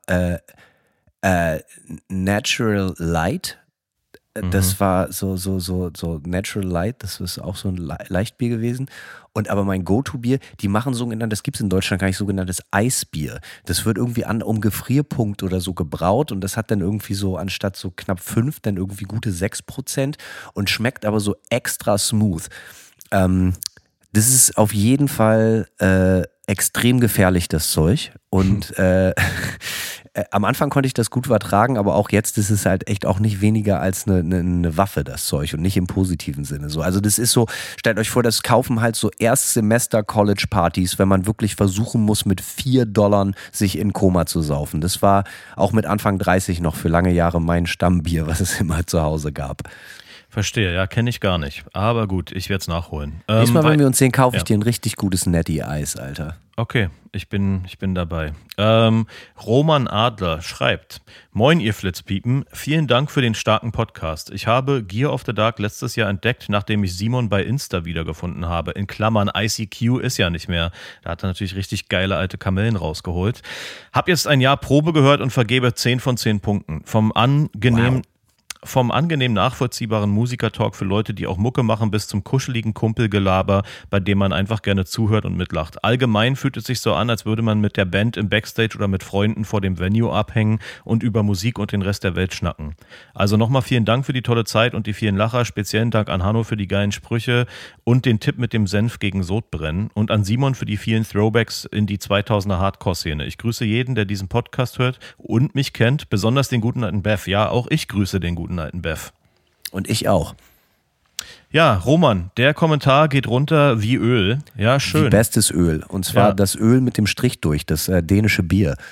Natural Light. Das war so Natural Light, das ist auch so ein Leichtbier gewesen. Und aber mein Go-To-Bier, die machen das gibt es in Deutschland gar nicht, sogenanntes Eisbier. Das wird irgendwie um Gefrierpunkt oder so gebraut und das hat dann irgendwie so anstatt so knapp 5, dann irgendwie gute 6% und schmeckt aber so extra smooth. Das ist auf jeden Fall extrem gefährlich, das Zeug. Und am Anfang konnte ich das gut vertragen, aber auch jetzt ist es halt echt auch nicht weniger als eine Waffe, das Zeug, und nicht im positiven Sinne. So. Also das ist so, stellt euch vor, das kaufen halt so Erstsemester-College-Partys, wenn man wirklich versuchen muss, mit $4 sich in Koma zu saufen. Das war auch mit Anfang 30 noch für lange Jahre mein Stammbier, was es immer zu Hause gab. Verstehe, ja, kenne ich gar nicht. Aber gut, ich werde es nachholen. Nächstes Mal, wenn wir uns sehen, kaufe ich dir ein richtig gutes Netty-Eis, Alter. Okay, ich bin dabei. Roman Adler schreibt: Moin, ihr Flitzpiepen. Vielen Dank für den starken Podcast. Ich habe Gear of the Dark letztes Jahr entdeckt, nachdem ich Simon bei Insta wiedergefunden habe. In Klammern, ICQ ist ja nicht mehr. Da hat er natürlich richtig geile alte Kamellen rausgeholt. Hab jetzt ein Jahr Probe gehört und vergebe 10 von 10 Punkten. Vom angenehm nachvollziehbaren Musikertalk für Leute, die auch Mucke machen, bis zum kuscheligen Kumpelgelaber, bei dem man einfach gerne zuhört und mitlacht. Allgemein fühlt es sich so an, als würde man mit der Band im Backstage oder mit Freunden vor dem Venue abhängen und über Musik und den Rest der Welt schnacken. Also nochmal vielen Dank für die tolle Zeit und die vielen Lacher. Speziellen Dank an Hanno für die geilen Sprüche und den Tipp mit dem Senf gegen Sodbrennen und an Simon für die vielen Throwbacks in die 2000er Hardcore-Szene. Ich grüße jeden, der diesen Podcast hört und mich kennt, besonders den guten alten Bev. Ja, auch ich grüße den guten alten Bev. Und ich auch. Ja, Roman, der Kommentar geht runter wie Öl. Ja, schön. Wie bestes Öl. Und zwar das Öl mit dem Strich durch, das dänische Bier.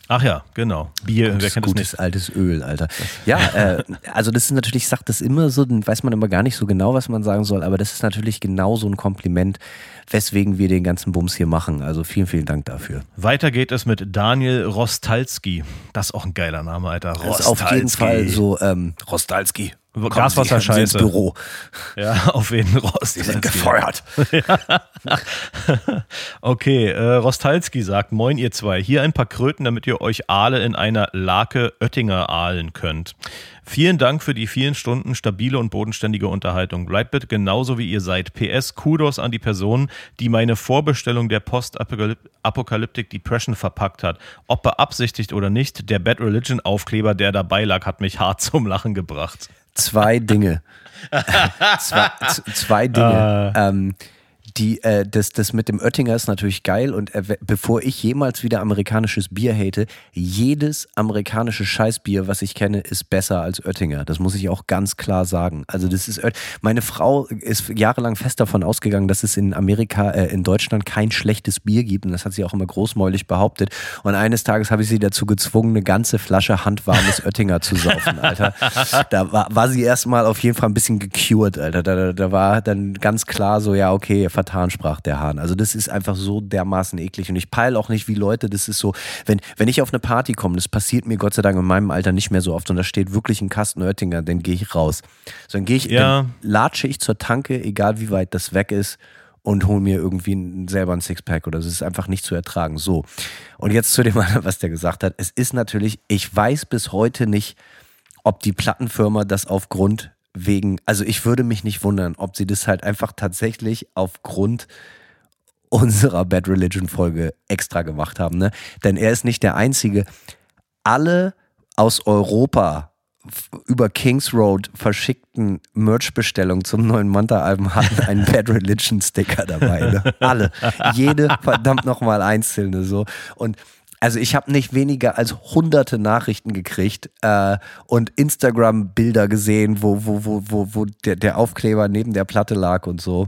Ach ja, genau. Bier, wer kennt das Gutes nicht? altes Öl, Alter. Ja, also das ist natürlich, ich sag das immer so, dann weiß man immer gar nicht so genau, was man sagen soll, aber das ist natürlich genau so ein Kompliment, weswegen wir den ganzen Bums hier machen. Also vielen, vielen Dank dafür. Weiter geht es mit Daniel Rostalski. Das ist auch ein geiler Name, Alter. Das ist auf jeden Fall so, Rostalski. Gaswasser Sie ins scheiße. Büro. Ja, auf jeden Rost. Sie sind gefeuert. Okay, Rostalski sagt, moin ihr zwei, hier ein paar Kröten, damit ihr euch Aale in einer Lake Oettinger ahlen könnt. Vielen Dank für die vielen Stunden stabile und bodenständige Unterhaltung. Bleibt bitte genauso wie ihr seid. PS, Kudos an die Person, die meine Vorbestellung der Post-Apocalyptic Depression verpackt hat. Ob beabsichtigt oder nicht, der Bad Religion Aufkleber, der dabei lag, hat mich hart zum Lachen gebracht. Zwei Dinge. Zwei Dinge. Das mit dem Oettinger ist natürlich geil und bevor ich jemals wieder amerikanisches Bier hate, jedes amerikanische Scheißbier, was ich kenne, ist besser als Oettinger. Das muss ich auch ganz klar sagen. Also das ist, meine Frau ist jahrelang fest davon ausgegangen, dass es in Amerika, in Deutschland kein schlechtes Bier gibt und das hat sie auch immer großmäulig behauptet und eines Tages habe ich sie dazu gezwungen, eine ganze Flasche handwarmes Oettinger zu saufen, Alter. Da war sie erstmal auf jeden Fall ein bisschen gecured, Alter. Da war dann ganz klar so, ja okay, vertan, sprach der Hahn. Also das ist einfach so dermaßen eklig und ich peile auch nicht, wie Leute, das ist so, wenn ich auf eine Party komme, das passiert mir Gott sei Dank in meinem Alter nicht mehr so oft und da steht wirklich ein Kasten Oettinger, dann gehe ich raus. So, dann latsche ich zur Tanke, egal wie weit das weg ist und hole mir irgendwie selber ein Sixpack oder so. Das ist einfach nicht zu ertragen. So. Und jetzt zu dem anderen, was der gesagt hat. Es ist natürlich, ich weiß bis heute nicht, ob die Plattenfirma das also ich würde mich nicht wundern, ob sie das halt einfach tatsächlich aufgrund unserer Bad Religion Folge extra gemacht haben, ne? Denn er ist nicht der Einzige. Alle aus Europa über Kings Road verschickten Merch-Bestellungen zum neuen Manta-Album hatten einen Bad Religion Sticker dabei, ne? Alle. Jede verdammt nochmal einzelne so. Und also ich habe nicht weniger als hunderte Nachrichten gekriegt und Instagram-Bilder gesehen, wo der Aufkleber neben der Platte lag und so.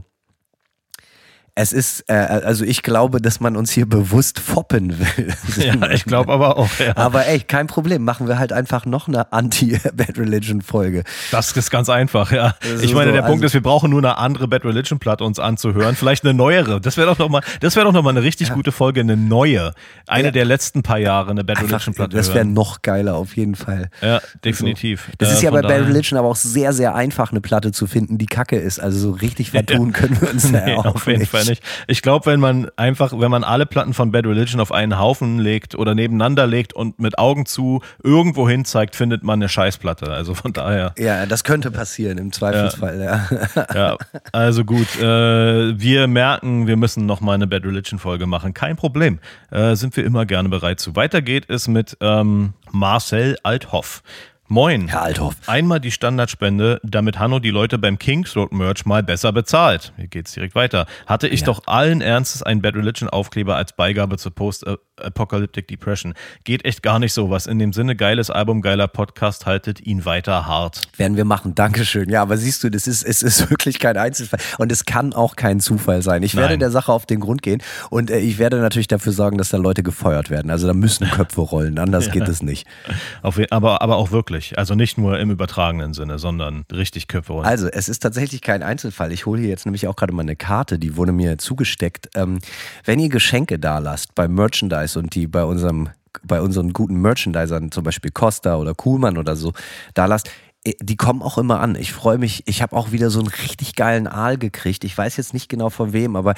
Es ist, also ich glaube, dass man uns hier bewusst foppen will. Ja, ich glaube aber auch, ja. Aber ey, kein Problem, machen wir halt einfach noch eine Anti-Bad Religion-Folge. Das ist ganz einfach, ja. Ich meine, der Punkt ist, wir brauchen nur eine andere Bad Religion-Platte uns anzuhören, vielleicht eine neuere. Das wäre doch nochmal eine richtig gute Folge, eine neue. Eine der letzten paar Jahre, eine Bad Religion-Platte. Das wäre noch geiler, auf jeden Fall. Ja, definitiv. Das ist ja bei Bad Religion aber auch sehr, sehr einfach, eine Platte zu finden, die kacke ist. Also so richtig vertun können wir uns da auch auf jeden Fall nicht. Ich glaube, wenn man alle Platten von Bad Religion auf einen Haufen legt oder nebeneinander legt und mit Augen zu irgendwo hin zeigt, findet man eine Scheißplatte. Also von daher. Ja, das könnte passieren im Zweifelsfall, ja. Ja, also gut. Wir merken, wir müssen nochmal eine Bad Religion Folge machen. Kein Problem. Sind wir immer gerne bereit zu. Weiter geht es mit Marcel Althoff. Moin. Herr Althoff. Einmal die Standardspende, damit Hanno die Leute beim Kings Road Merch mal besser bezahlt. Hier geht's direkt weiter. Hatte ich doch allen Ernstes einen Bad Religion Aufkleber als Beigabe zur Post-Apocalyptic Depression. Geht echt gar nicht sowas. In dem Sinne, geiles Album, geiler Podcast, haltet ihn weiter hart. Werden wir machen. Dankeschön. Ja, aber siehst du, es ist wirklich kein Einzelfall. Und es kann auch kein Zufall sein. Ich werde der Sache auf den Grund gehen und ich werde natürlich dafür sorgen, dass da Leute gefeuert werden. Also da müssen Köpfe rollen. Anders geht es nicht. Aber auch wirklich. Also nicht nur im übertragenen Sinne, sondern richtig Köpfe rollen. Also es ist tatsächlich kein Einzelfall. Ich hole hier jetzt nämlich auch gerade mal eine Karte, die wurde mir zugesteckt. Wenn ihr Geschenke da lasst bei Merchandise und die bei unseren guten Merchandisern, zum Beispiel Costa oder Kuhlmann oder so, da lasst, die kommen auch immer an. Ich freue mich, ich habe auch wieder so einen richtig geilen Aal gekriegt. Ich weiß jetzt nicht genau von wem, aber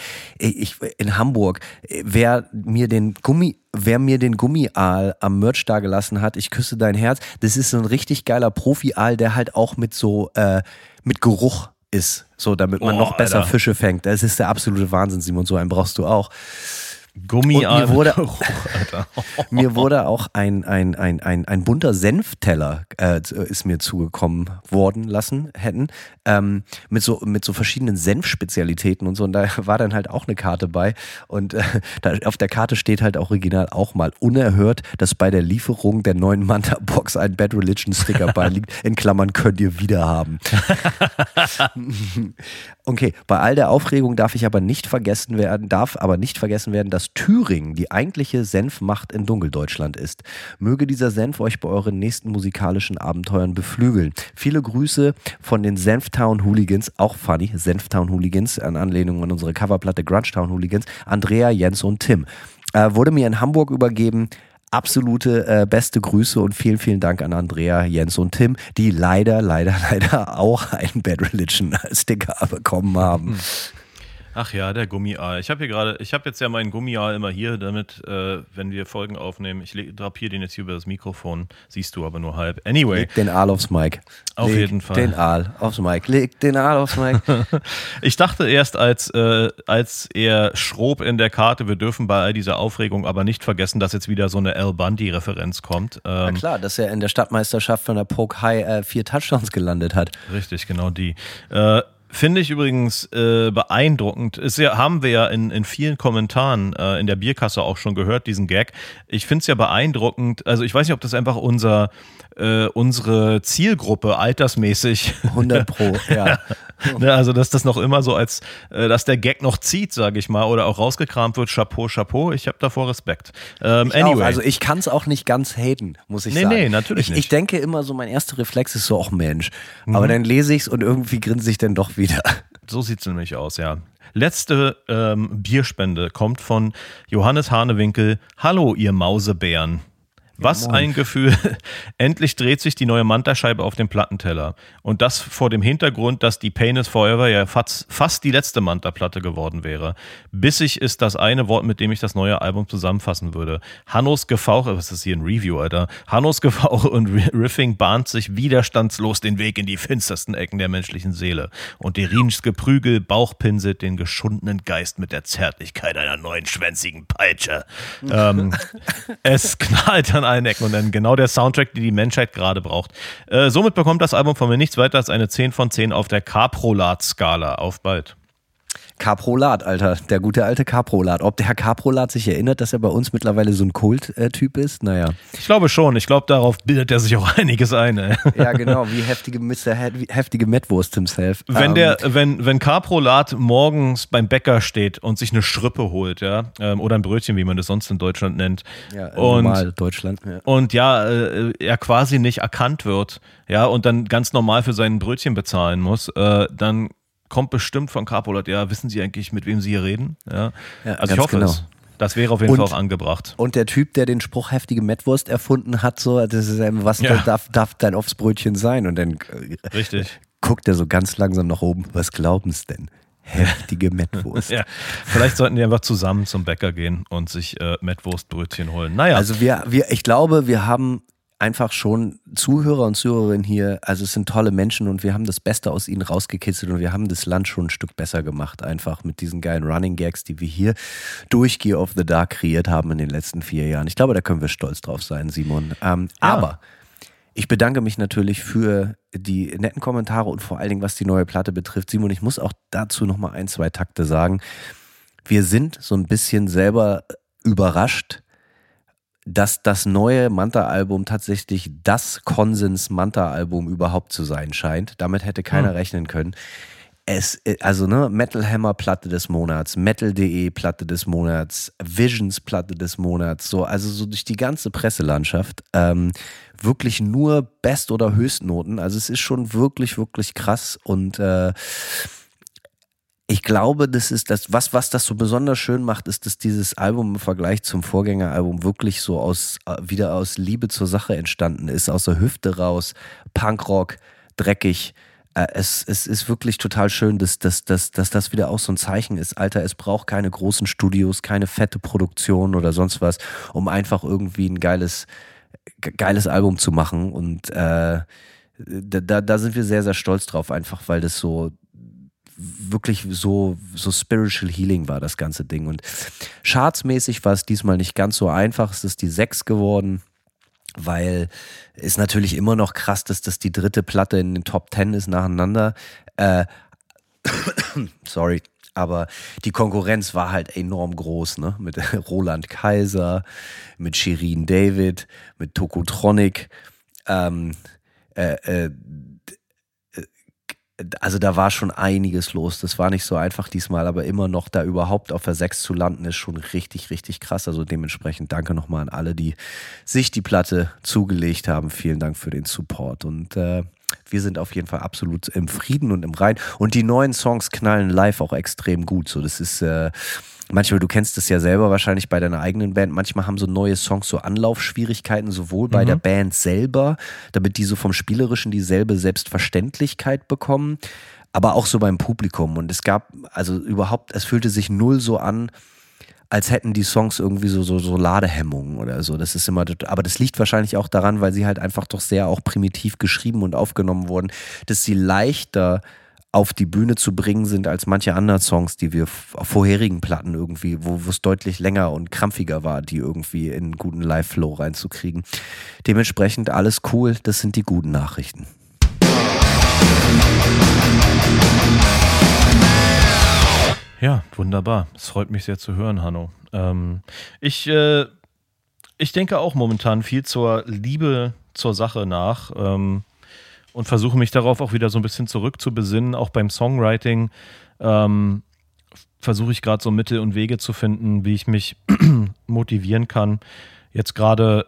in Hamburg, wer mir den Gummi-Aal am Merch da gelassen hat, ich küsse dein Herz, das ist so ein richtig geiler Profi-Aal, der halt auch mit mit Geruch ist, so damit man noch besser Alter. Fische fängt. Das ist der absolute Wahnsinn, Simon, so einen brauchst du auch. Gummi-Aal. Mir wurde auch ein bunter Senfteller ist mir zugekommen worden mit so verschiedenen Senfspezialitäten und so und da war dann halt auch eine Karte bei und da auf der Karte steht halt original auch mal unerhört, dass bei der Lieferung der neuen Manta-Box ein Bad Religion Sticker beiliegt, in Klammern könnt ihr wieder haben. Okay, bei all der Aufregung darf aber nicht vergessen werden, dass Thüringen die eigentliche Senfmacht in Dunkeldeutschland ist. Möge dieser Senf euch bei euren nächsten musikalischen Abenteuern beflügeln. Viele Grüße von den Senftown Hooligans, auch funny, Senftown Hooligans, in Anlehnung an unsere Coverplatte Grungetown Hooligans, Andrea, Jens und Tim. Wurde mir in Hamburg übergeben. Absolute beste Grüße und vielen, vielen Dank an Andrea, Jens und Tim, die leider auch ein Bad Religion Sticker bekommen haben. Ach ja, der Gummiaal. Ich habe jetzt ja meinen Gummiaal immer hier, damit, wenn wir Folgen aufnehmen, ich drapiere den jetzt hier über das Mikrofon, siehst du aber nur halb. Anyway. Leg den Aal aufs Mic. Auf jeden Fall. Den Aal aufs Mic. Leg den Aal aufs Mic. Ich dachte erst, als er schrob in der Karte, wir dürfen bei all dieser Aufregung aber nicht vergessen, dass jetzt wieder so eine Al Bundy-Referenz kommt. Na klar, dass er in der Stadtmeisterschaft von der Poke High 4 Touchdowns gelandet hat. Richtig, genau die. Finde ich übrigens beeindruckend. Haben wir ja in vielen Kommentaren in der Bierkasse auch schon gehört, diesen Gag. Ich finde es ja beeindruckend. Also ich weiß nicht, ob das einfach unsere Zielgruppe altersmäßig 100%, ja. Also dass das noch immer so dass der Gag noch zieht, sage ich mal, oder auch rausgekramt wird. Chapeau, Chapeau. Ich habe davor Respekt. Anyway. Auch. Also ich kann es auch nicht ganz haten, muss ich sagen. Nee, natürlich nicht. Ich denke immer so, mein erster Reflex ist so, ach Mensch. Aber dann lese ich es und irgendwie grinse ich dann doch wieder. So sieht es nämlich aus, ja. Letzte Bierspende kommt von Johannes Hanewinkel. Hallo, ihr Mausebären. Was ein Gefühl. Endlich dreht sich die neue Manta-Scheibe auf dem Plattenteller. Und das vor dem Hintergrund, dass die Pain is Forever ja fast die letzte Manta-Platte geworden wäre. Bissig ist das eine Wort, mit dem ich das neue Album zusammenfassen würde. Hannos Gefauche, was ist hier ein Review, Alter? Hannos Gefauche und Riffing bahnt sich widerstandslos den Weg in die finstersten Ecken der menschlichen Seele. Und Derins Geprügel bauchpinselt den geschundenen Geist mit der Zärtlichkeit einer neunschwänzigen Peitsche. Es knallt an allen Ecken und dann genau der Soundtrack, den die Menschheit gerade braucht. Somit bekommt das Album von mir nichts weiter als eine 10 von 10 auf der Caprolat-Skala. Auf bald. Caprolat, Alter. Der gute alte Caprolat. Ob der Herr Caprolat sich erinnert, dass er bei uns mittlerweile so ein Kult-Typ ist? Naja. Ich glaube schon. Ich glaube, darauf bildet er sich auch einiges ein. Ja, genau. Wie heftige Mettwurst himself. Wenn Caprolat morgens beim Bäcker steht und sich eine Schrippe holt, ja, oder ein Brötchen, wie man das sonst in Deutschland nennt. Ja, normal Deutschland. Ja. Und er quasi nicht erkannt wird, ja, und dann ganz normal für sein Brötchen bezahlen muss, dann kommt bestimmt von Caprolat, ja, wissen Sie eigentlich, mit wem Sie hier reden? Ja, also ich hoffe es. Das wäre auf jeden Fall auch angebracht. Und der Typ, der den Spruch heftige Mettwurst erfunden hat, so, das ist was darf dein aufs Brötchen sein? Und dann richtig. Guckt er so ganz langsam nach oben, was glauben Sie denn? Heftige Mettwurst. Ja, vielleicht sollten die einfach zusammen zum Bäcker gehen und sich Mettwurstbrötchen holen. Naja. Also ich glaube, wir haben einfach schon Zuhörer und Zuhörerinnen hier, also es sind tolle Menschen und wir haben das Beste aus ihnen rausgekitzelt und wir haben das Land schon ein Stück besser gemacht, einfach mit diesen geilen Running Gags, die wir hier durch Gear of the Dark kreiert haben in den letzten 4 Jahren. Ich glaube, da können wir stolz drauf sein, Simon. Aber ich bedanke mich natürlich für die netten Kommentare und vor allen Dingen, was die neue Platte betrifft. Simon, ich muss auch dazu nochmal 1, 2 Takte sagen. Wir sind so ein bisschen selber überrascht, dass das neue Manta-Album tatsächlich das Konsens-Manta-Album überhaupt zu sein scheint. Damit hätte keiner rechnen können. Metal Hammer Platte des Monats, Metal.de Platte des Monats, Visions Platte des Monats, so durch die ganze Presselandschaft. Wirklich nur Best- oder Höchstnoten. Also es ist schon wirklich, wirklich krass und ich glaube, das ist das, was das so besonders schön macht, ist, dass dieses Album im Vergleich zum Vorgängeralbum wirklich so wieder aus Liebe zur Sache entstanden ist, aus der Hüfte raus, Punkrock, dreckig. Es ist wirklich total schön, dass das wieder auch so ein Zeichen ist. Alter, es braucht keine großen Studios, keine fette Produktion oder sonst was, um einfach irgendwie ein geiles Album zu machen. Und da sind wir sehr, sehr stolz drauf, einfach weil das so wirklich so Spiritual Healing war, das ganze Ding. Und chartsmäßig war es diesmal nicht ganz so einfach. Es ist die 6 geworden, weil es natürlich immer noch krass ist, dass die 3. Platte in den Top 10 ist nacheinander. Sorry, aber die Konkurrenz war halt enorm groß, ne? Mit Roland Kaiser, mit Shirin David, mit Tokotronic, Also da war schon einiges los. Das war nicht so einfach diesmal, aber immer noch da überhaupt auf der 6 zu landen, ist schon richtig, richtig krass. Also dementsprechend danke nochmal an alle, die sich die Platte zugelegt haben. Vielen Dank für den Support. Und wir sind auf jeden Fall absolut im Frieden und im Rein. Und die neuen Songs knallen live auch extrem gut. So, das ist manchmal, du kennst es ja selber wahrscheinlich bei deiner eigenen Band, manchmal haben so neue Songs so Anlaufschwierigkeiten, sowohl bei der Band selber, damit die so vom Spielerischen dieselbe Selbstverständlichkeit bekommen, aber auch so beim Publikum. Und es gab, also überhaupt, es fühlte sich null so an, als hätten die Songs irgendwie so Ladehemmungen oder so. Das ist immer, aber das liegt wahrscheinlich auch daran, weil sie halt einfach doch sehr auch primitiv geschrieben und aufgenommen wurden, dass sie leichter auf die Bühne zu bringen sind als manche anderen Songs, die wir auf vorherigen Platten irgendwie, wo es deutlich länger und krampfiger war, die irgendwie in einen guten Live-Flow reinzukriegen. Dementsprechend alles cool, das sind die guten Nachrichten. Ja, wunderbar. Es freut mich sehr zu hören, Hanno. Ich denke auch momentan viel zur Liebe zur Sache nach, und versuche mich darauf auch wieder so ein bisschen zurückzubesinnen. Auch beim Songwriting versuche ich gerade so Mittel und Wege zu finden, wie ich mich motivieren kann. Jetzt gerade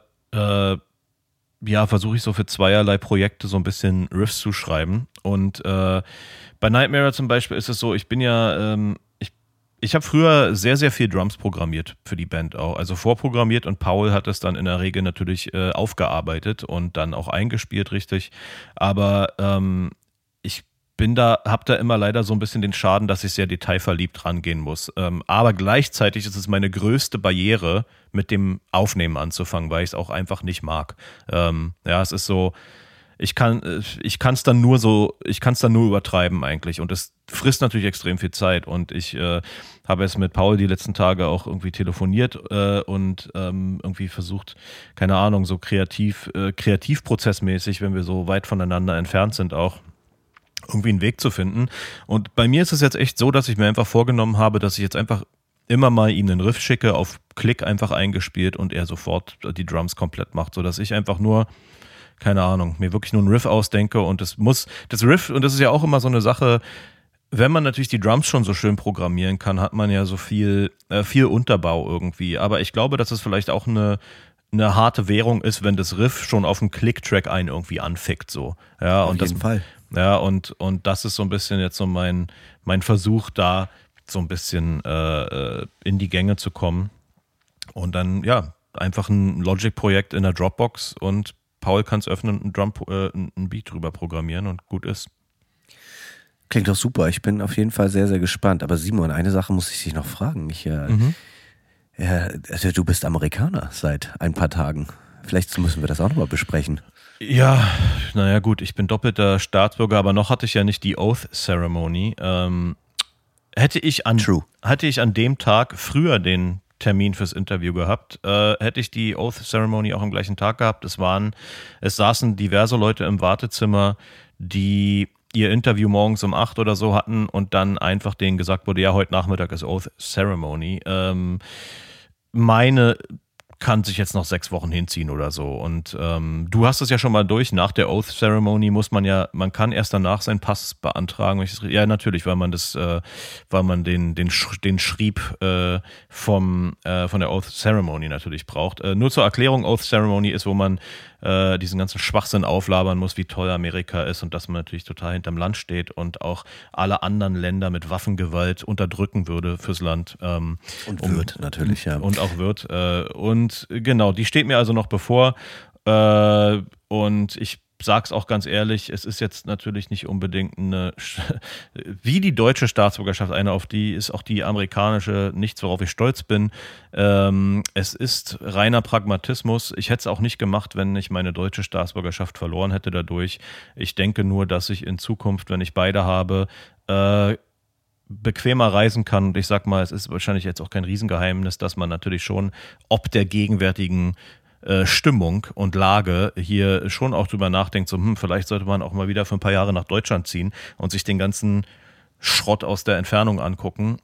versuche ich so für zweierlei Projekte so ein bisschen Riffs zu schreiben. Und bei Nightmare zum Beispiel ist es so, ich bin ja ich habe früher sehr, sehr viel Drums programmiert für die Band auch. Also vorprogrammiert, und Paul hat es dann in der Regel natürlich aufgearbeitet und dann auch eingespielt, richtig. Aber ich habe da immer leider so ein bisschen den Schaden, dass ich sehr detailverliebt rangehen muss. Aber gleichzeitig ist es meine größte Barriere, mit dem Aufnehmen anzufangen, weil ich es auch einfach nicht mag. Es ist so, ich kann es dann nur übertreiben eigentlich, und es frisst natürlich extrem viel Zeit, und ich habe jetzt mit Paul die letzten Tage auch irgendwie telefoniert und irgendwie versucht, keine Ahnung, so kreativprozessmäßig, wenn wir so weit voneinander entfernt sind, auch irgendwie einen Weg zu finden. Und bei mir ist es jetzt echt so, dass ich mir einfach vorgenommen habe, dass ich jetzt einfach immer mal ihm einen Riff schicke, auf Klick einfach eingespielt, und er sofort die Drums komplett macht, sodass ich einfach nur, keine Ahnung, mir wirklich nur einen Riff ausdenke, und das Riff, und das ist ja auch immer so eine Sache, wenn man natürlich die Drums schon so schön programmieren kann, hat man ja so viel Unterbau irgendwie. Aber ich glaube, dass es vielleicht auch eine harte Währung ist, wenn das Riff schon auf dem Click-Track einen irgendwie anfickt, so. Ja, auf jeden Fall. Ja, und das ist so ein bisschen jetzt so mein Versuch, da so ein bisschen in die Gänge zu kommen. Und dann, ja, einfach ein Logic-Projekt in der Dropbox, und Paul kann es öffnen und ein Beat drüber programmieren, und gut ist. Klingt doch super. Ich bin auf jeden Fall sehr, sehr gespannt. Aber Simon, eine Sache muss ich dich noch fragen. Also du bist Amerikaner seit ein paar Tagen. Vielleicht müssen wir das auch nochmal besprechen. Ja, naja gut, ich bin doppelter Staatsbürger, aber noch hatte ich ja nicht die Oath Ceremony. Hätte ich an dem Tag früher den Termin fürs Interview gehabt, hätte ich die Oath Ceremony auch am gleichen Tag gehabt. Es saßen diverse Leute im Wartezimmer, die ihr Interview morgens um 8 oder so hatten, und dann einfach denen gesagt wurde, ja, heute Nachmittag ist Oath Ceremony. Meine kann sich jetzt noch 6 Wochen hinziehen oder so. Und du hast es ja schon mal durch. Nach der Oath Ceremony man kann erst danach seinen Pass beantragen. Ja, natürlich, weil man den Schrieb von der Oath Ceremony natürlich braucht. Nur zur Erklärung, Oath Ceremony ist, wo man diesen ganzen Schwachsinn auflabern muss, wie toll Amerika ist, und dass man natürlich total hinterm Land steht und auch alle anderen Länder mit Waffengewalt unterdrücken würde fürs Land. Wird natürlich, ja. Und auch wird. Und genau, die steht mir also noch bevor. Und ich sag's auch ganz ehrlich, es ist jetzt natürlich nicht unbedingt wie die deutsche Staatsbürgerschaft, auf die ist auch die amerikanische nichts, worauf ich stolz bin. Es ist reiner Pragmatismus. Ich hätte es auch nicht gemacht, wenn ich meine deutsche Staatsbürgerschaft verloren hätte dadurch. Ich denke nur, dass ich in Zukunft, wenn ich beide habe, bequemer reisen kann. Und ich sag mal, es ist wahrscheinlich jetzt auch kein Riesengeheimnis, dass man natürlich schon ob der gegenwärtigen Stimmung und Lage hier schon auch drüber nachdenkt, so vielleicht sollte man auch mal wieder für ein paar Jahre nach Deutschland ziehen und sich den ganzen Schrott aus der Entfernung angucken.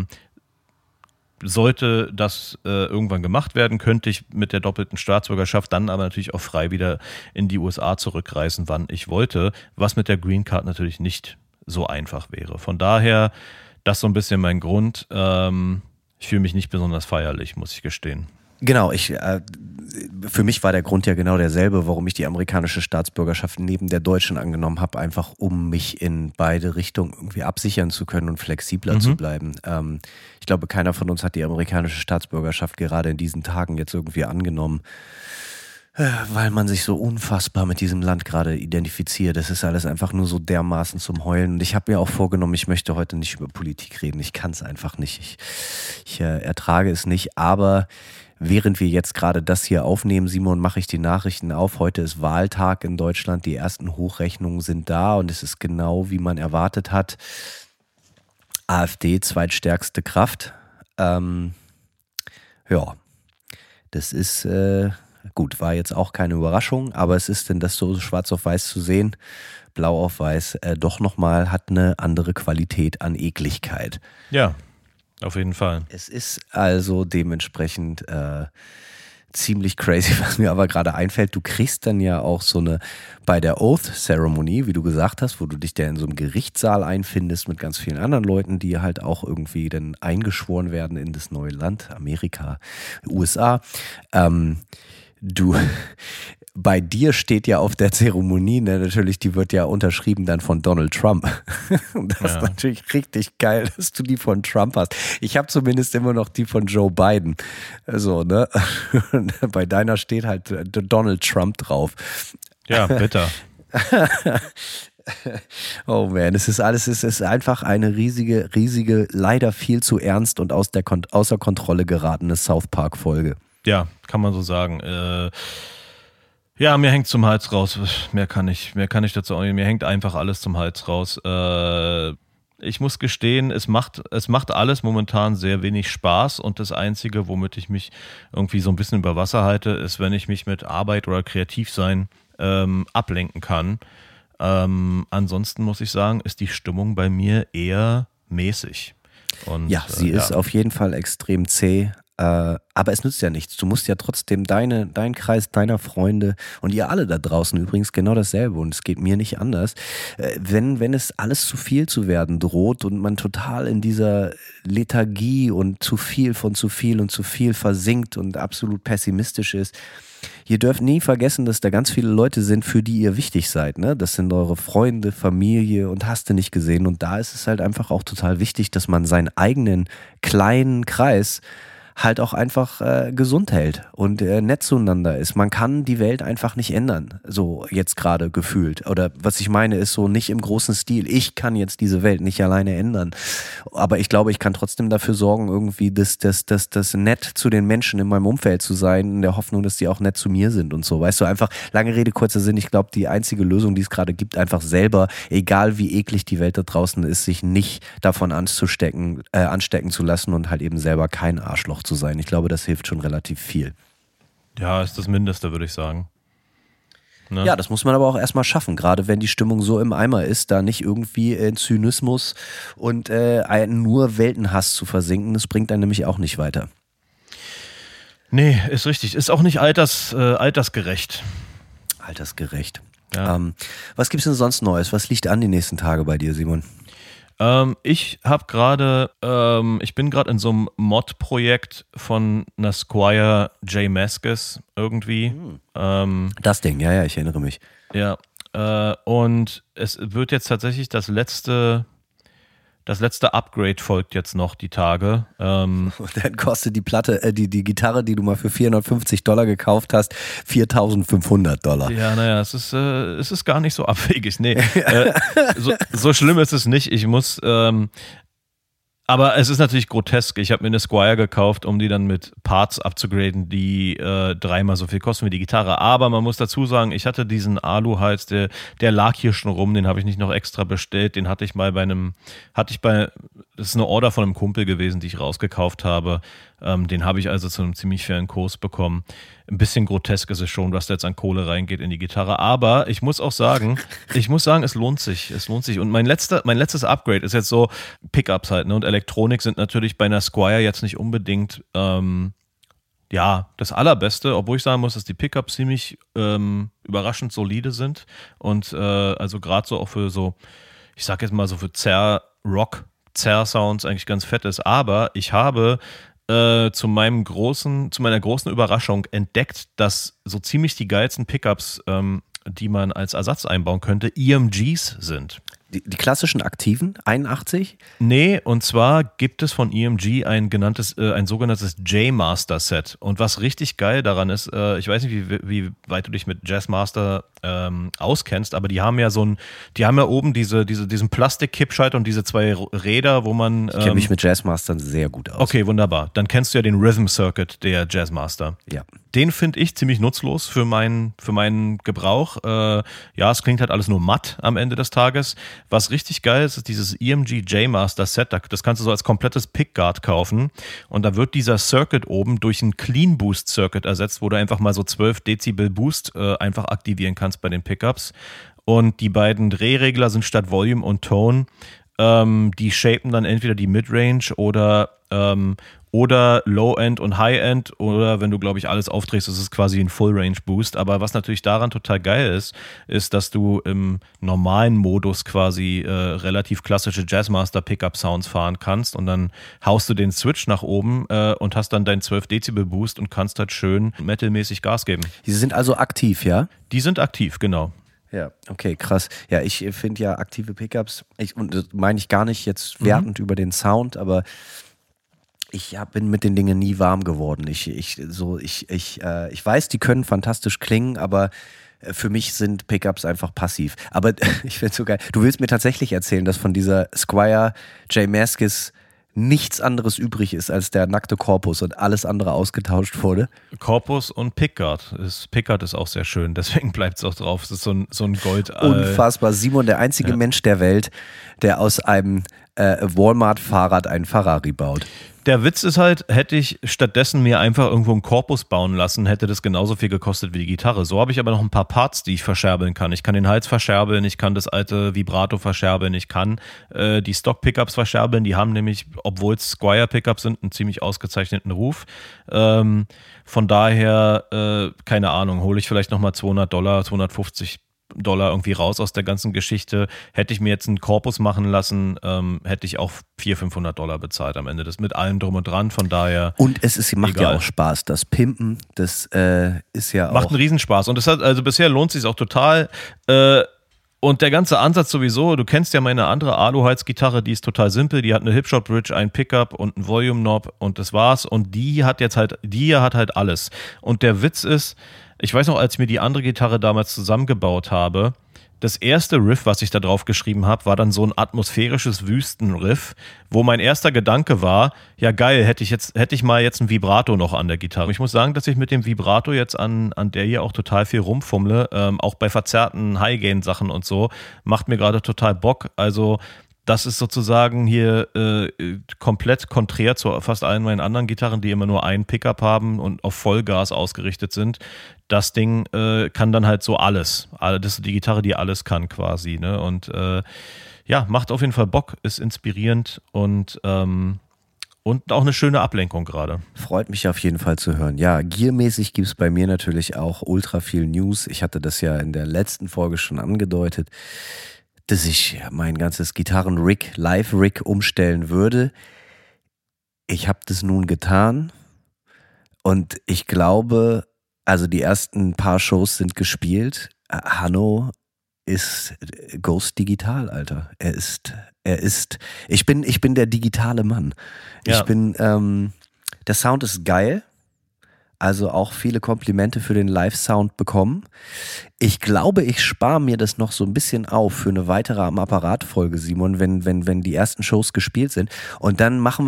Sollte das irgendwann gemacht werden, könnte ich mit der doppelten Staatsbürgerschaft dann aber natürlich auch frei wieder in die USA zurückreisen, wann ich wollte, was mit der Green Card natürlich nicht so einfach wäre. Von daher, das ist so ein bisschen mein Grund. Ich fühle mich nicht besonders feierlich, muss ich gestehen. Genau, für mich war der Grund ja genau derselbe, warum ich die amerikanische Staatsbürgerschaft neben der deutschen angenommen habe, einfach um mich in beide Richtungen irgendwie absichern zu können und flexibler zu bleiben. Ich glaube, keiner von uns hat die amerikanische Staatsbürgerschaft gerade in diesen Tagen jetzt irgendwie angenommen, weil man sich so unfassbar mit diesem Land gerade identifiziert. Das ist alles einfach nur so dermaßen zum Heulen. Und ich habe mir auch vorgenommen, ich möchte heute nicht über Politik reden. Ich kann es einfach nicht. Ich ertrage es nicht. Aber während wir jetzt gerade das hier aufnehmen, Simon, mache ich die Nachrichten auf. Heute ist Wahltag in Deutschland. Die ersten Hochrechnungen sind da und es ist genau, wie man erwartet hat. AfD, zweitstärkste Kraft. Ja, das ist... Gut, war jetzt auch keine Überraschung, aber es ist denn das so schwarz auf weiß zu sehen, blau auf weiß, doch nochmal hat eine andere Qualität an Ekligkeit. Ja, auf jeden Fall. Es ist also dementsprechend ziemlich crazy, was mir aber gerade einfällt. Du kriegst dann ja auch so eine, bei der Oath-Ceremony, wie du gesagt hast, wo du dich da in so einem Gerichtssaal einfindest mit ganz vielen anderen Leuten, die halt auch irgendwie dann eingeschworen werden in das neue Land, Amerika, USA. Bei dir steht ja auf der Zeremonie, ne, natürlich, die wird ja unterschrieben dann von Donald Trump. Und das ist natürlich richtig geil, dass du die von Trump hast. Ich habe zumindest immer noch die von Joe Biden. So, ne? Und bei deiner steht halt Donald Trump drauf. Ja, bitter. Oh man, es ist einfach eine riesige, leider viel zu ernst und außer Kontrolle geratene South Park-Folge. Ja, kann man so sagen. Ja, mir hängt zum Hals raus. Mehr kann ich dazu auch nicht. Mir hängt einfach alles zum Hals raus. Ich muss gestehen, es macht alles momentan sehr wenig Spaß und das Einzige, womit ich mich irgendwie so ein bisschen über Wasser halte, ist, wenn ich mich mit Arbeit oder Kreativsein ablenken kann. Ansonsten muss ich sagen, ist die Stimmung bei mir eher mäßig. Und, ja, sie ist auf jeden Fall extrem zäh. Aber es nützt ja nichts. Du musst ja trotzdem dein Kreis deiner Freunde und ihr alle da draußen übrigens genau dasselbe und es geht mir nicht anders. Wenn es alles zu viel zu werden droht und man total in dieser Lethargie und zu viel versinkt und absolut pessimistisch ist, ihr dürft nie vergessen, dass da ganz viele Leute sind, für die ihr wichtig seid. Ne? Das sind eure Freunde, Familie und hast du nicht gesehen. Und da ist es halt einfach auch total wichtig, dass man seinen eigenen kleinen Kreis halt auch einfach gesund hält und nett zueinander ist. Man kann die Welt einfach nicht ändern, so jetzt gerade gefühlt. Oder was ich meine ist so nicht im großen Stil. Ich kann jetzt diese Welt nicht alleine ändern. Aber ich glaube, ich kann trotzdem dafür sorgen, irgendwie das nett zu den Menschen in meinem Umfeld zu sein, in der Hoffnung, dass die auch nett zu mir sind und so. Weißt du, einfach lange Rede, kurzer Sinn. Ich glaube, die einzige Lösung, die es gerade gibt, einfach selber, egal wie eklig die Welt da draußen ist, sich nicht davon anstecken zu lassen und halt eben selber kein Arschloch zu sein. Ich glaube, das hilft schon relativ viel. Ja, ist das Mindeste, würde ich sagen. Ne? Ja, das muss man aber auch erstmal schaffen, gerade wenn die Stimmung so im Eimer ist, da nicht irgendwie in Zynismus und nur Weltenhass zu versinken, das bringt einen nämlich auch nicht weiter. Nee, ist richtig. Ist auch nicht altersgerecht. Altersgerecht. Ja. Was gibt's denn sonst Neues? Was liegt an die nächsten Tage bei dir, Simon? Ich bin gerade in so einem Mod-Projekt von einer Squire J. Maskis irgendwie. Das Ding, ja, ich erinnere mich. Ja, und es wird jetzt tatsächlich das letzte Upgrade folgt jetzt noch die Tage. Und dann kostet die Platte, die Gitarre, die du mal für $450 gekauft hast, $4.500. Ja, naja, es ist gar nicht so abwegig. Nee, so schlimm ist es nicht. Ich muss, aber es ist natürlich grotesk. Ich habe mir eine Squire gekauft, um die dann mit Parts abzugraden, die 3-mal so viel kosten wie die Gitarre. Aber man muss dazu sagen, ich hatte diesen Aluhals, der lag hier schon rum, den habe ich nicht noch extra bestellt. Den hatte ich mal das ist eine Order von einem Kumpel gewesen, die ich rausgekauft habe. Den habe ich also zu einem ziemlich fairen Kurs bekommen. Ein bisschen grotesk ist es schon, was da jetzt an Kohle reingeht in die Gitarre. Aber ich muss sagen, es lohnt sich. Es lohnt sich. Und mein letztes Upgrade ist jetzt so Pickups halt, ne? Und Elektronik sind natürlich bei einer Squire jetzt nicht unbedingt das Allerbeste, obwohl ich sagen muss, dass die Pickups ziemlich überraschend solide sind. Und also gerade so auch für so ich sag jetzt mal so für Zerr-Sounds eigentlich ganz fett ist. Aber ich habe zu meiner großen Überraschung entdeckt, dass so ziemlich die geilsten Pickups, die man als Ersatz einbauen könnte, EMGs sind. Die klassischen aktiven, 81? Nee, und zwar gibt es von EMG ein sogenanntes J-Master-Set. Und was richtig geil daran ist, ich weiß nicht, wie weit du dich mit Jazzmaster auskennst, aber die haben ja oben diesen Plastik-Kippschalter und diese zwei Räder, wo man. Ich kenne mich mit Jazzmastern sehr gut aus. Okay, wunderbar. Dann kennst du ja den Rhythm Circuit der Jazzmaster. Ja. Den finde ich ziemlich nutzlos für meinen Gebrauch. Ja, es klingt halt alles nur matt am Ende des Tages. Was richtig geil ist dieses EMG J-Master Set. Das kannst du so als komplettes Pickguard kaufen. Und da wird dieser Circuit oben durch einen Clean Boost Circuit ersetzt, wo du einfach mal so 12 Dezibel Boost einfach aktivieren kannst bei den Pickups. Und die beiden Drehregler sind statt Volume und Tone. Die shapen dann entweder die Midrange oder Low-End und High-End oder wenn du, glaube ich, alles aufdrehst, ist es quasi ein Full-Range-Boost. Aber was natürlich daran total geil ist, dass du im normalen Modus quasi relativ klassische Jazzmaster-Pickup-Sounds fahren kannst und dann haust du den Switch nach oben und hast dann deinen 12-Dezibel-Boost und kannst halt schön metalmäßig Gas geben. Die sind also aktiv, ja? Die sind aktiv, genau. Ja, okay, krass. Ja, ich finde ja aktive Pickups, und das meine ich gar nicht jetzt wertend über den Sound, aber ich bin mit den Dingen nie warm geworden. Ich weiß, die können fantastisch klingen, aber für mich sind Pickups einfach passiv. Aber ich finde es so geil. Du willst mir tatsächlich erzählen, dass von dieser Squier J. Mascis nichts anderes übrig ist als der nackte Korpus und alles andere ausgetauscht wurde? Korpus und Pickguard. Pickguard ist auch sehr schön, deswegen bleibt es auch drauf. Es ist so ein Gold. Unfassbar. Simon, der einzige Mensch der Welt, der aus einem Walmart-Fahrrad einen Ferrari baut. Der Witz ist halt, hätte ich stattdessen mir einfach irgendwo einen Korpus bauen lassen, hätte das genauso viel gekostet wie die Gitarre. So habe ich aber noch ein paar Parts, die ich verscherbeln kann. Ich kann den Hals verscherbeln, ich kann das alte Vibrato verscherbeln, ich kann die Stock-Pickups verscherbeln. Die haben nämlich, obwohl es Squier-Pickups sind, einen ziemlich ausgezeichneten Ruf. Von daher, keine Ahnung, hole ich vielleicht nochmal $200, $250 irgendwie raus aus der ganzen Geschichte. Hätte ich mir jetzt einen Korpus machen lassen, hätte ich auch $400-500 bezahlt am Ende. Das mit allem drum und dran, von daher. Und macht ja auch Spaß. Das Pimpen, das ist ja auch. Macht einen Riesenspaß. Und also bisher lohnt es sich auch total. Und der ganze Ansatz sowieso, du kennst ja meine andere Aluhals-Gitarre, die ist total simpel, die hat eine Hipshot-Bridge, ein Pickup und einen Volume-Knob und das war's. Und die hat halt alles. Und der Witz ist, ich weiß noch, als ich mir die andere Gitarre damals zusammengebaut habe, das erste Riff, was ich da drauf geschrieben habe, war dann so ein atmosphärisches Wüstenriff, wo mein erster Gedanke war, ja geil, hätte ich mal jetzt ein Vibrato noch an der Gitarre. Ich muss sagen, dass ich mit dem Vibrato jetzt an der hier auch total viel rumfummle, auch bei verzerrten High-Gain-Sachen und so, macht mir gerade total Bock. Also das ist sozusagen hier komplett konträr zu fast allen meinen anderen Gitarren, die immer nur einen Pickup haben und auf Vollgas ausgerichtet sind. Das Ding kann dann halt so alles. Das ist die Gitarre, die alles kann quasi. Ne? Und ja, macht auf jeden Fall Bock, ist inspirierend und auch eine schöne Ablenkung gerade. Freut mich auf jeden Fall zu hören. Ja, gearmäßig gibt es bei mir natürlich auch ultra viel News. Ich hatte das ja in der letzten Folge schon angedeutet, dass ich mein ganzes Gitarren-Rig, Live-Rig umstellen würde. Ich habe das nun getan und ich glaube, also die ersten paar Shows sind gespielt. Hanno ist Ghost Digital, Alter. Ich bin der digitale Mann. Ja. Der Sound ist geil. Also auch viele Komplimente für den Live-Sound bekommen. Ich glaube, ich spare mir das noch so ein bisschen auf für eine weitere am Apparat-Folge, Simon, wenn die ersten Shows gespielt sind. Und dann treffen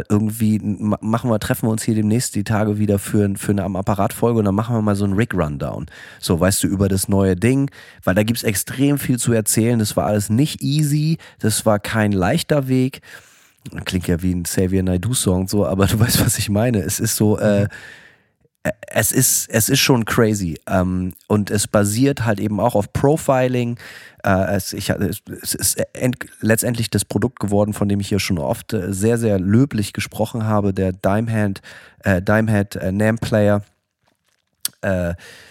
wir uns hier demnächst die Tage wieder für eine am Apparat-Folge und dann machen wir mal so einen Rig-Rundown. So, weißt du, über das neue Ding, weil da gibt es extrem viel zu erzählen. Das war alles nicht easy, das war kein leichter Weg. Klingt ja wie ein Xavier Naidoo-Song, so, aber du weißt, was ich meine. Es ist so, es ist schon crazy und es basiert halt eben auch auf Profiling. Es ist letztendlich das Produkt geworden, von dem ich hier schon oft sehr, sehr löblich gesprochen habe, der Dimehead NAMM Player.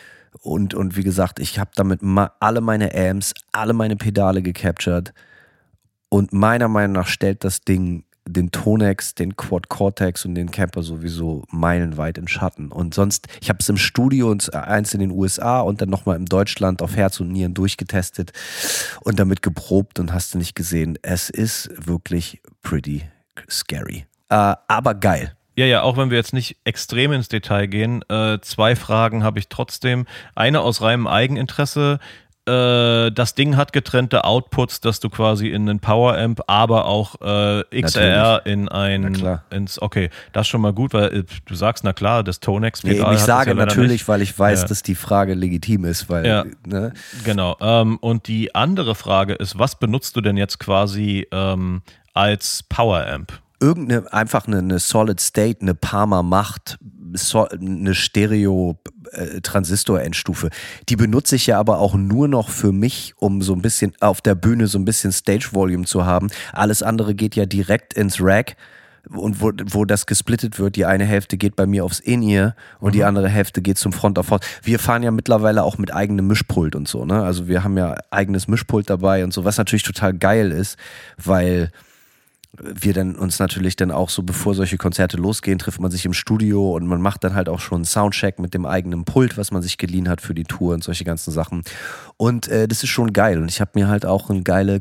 Und wie gesagt, ich habe damit alle meine Amps, alle meine Pedale gecaptured Und meiner Meinung nach stellt das Ding den Tonex, den Quad Cortex und den Camper sowieso meilenweit in Schatten. Und sonst, ich habe es im Studio und eins in den USA und dann nochmal in Deutschland auf Herz und Nieren durchgetestet und damit geprobt und hast du nicht gesehen. Es ist wirklich pretty scary. Aber geil. Ja, auch wenn wir jetzt nicht extrem ins Detail gehen, 2 Fragen habe ich trotzdem. Eine aus reinem Eigeninteresse. Das Ding hat getrennte Outputs, dass du quasi in einen Power-Amp, aber auch XLR in okay, das ist schon mal gut, weil du sagst, na klar, das Tonex-Pedal ich sage ja natürlich, nicht. weil ich weiß, dass die Frage legitim ist, weil, ne? Genau. Und die andere Frage ist, was benutzt du denn jetzt quasi als Power-Amp? Einfach eine Solid State, eine Parma Macht, eine Stereo Transistor-Endstufe. Die benutze ich ja aber auch nur noch für mich, um so ein bisschen auf der Bühne so ein bisschen Stage-Volume zu haben. Alles andere geht ja direkt ins Rack und wo das gesplittet wird. Die eine Hälfte geht bei mir aufs In-Ear und die andere Hälfte geht zum Front of House. Wir fahren ja mittlerweile auch mit eigenem Mischpult und so, ne? Also wir haben ja eigenes Mischpult dabei und so, was natürlich total geil ist, weil wir dann uns natürlich dann auch so, bevor solche Konzerte losgehen, trifft man sich im Studio und man macht dann halt auch schon einen Soundcheck mit dem eigenen Pult, was man sich geliehen hat für die Tour und solche ganzen Sachen. Und das ist schon geil. Und ich habe mir halt auch eine geile,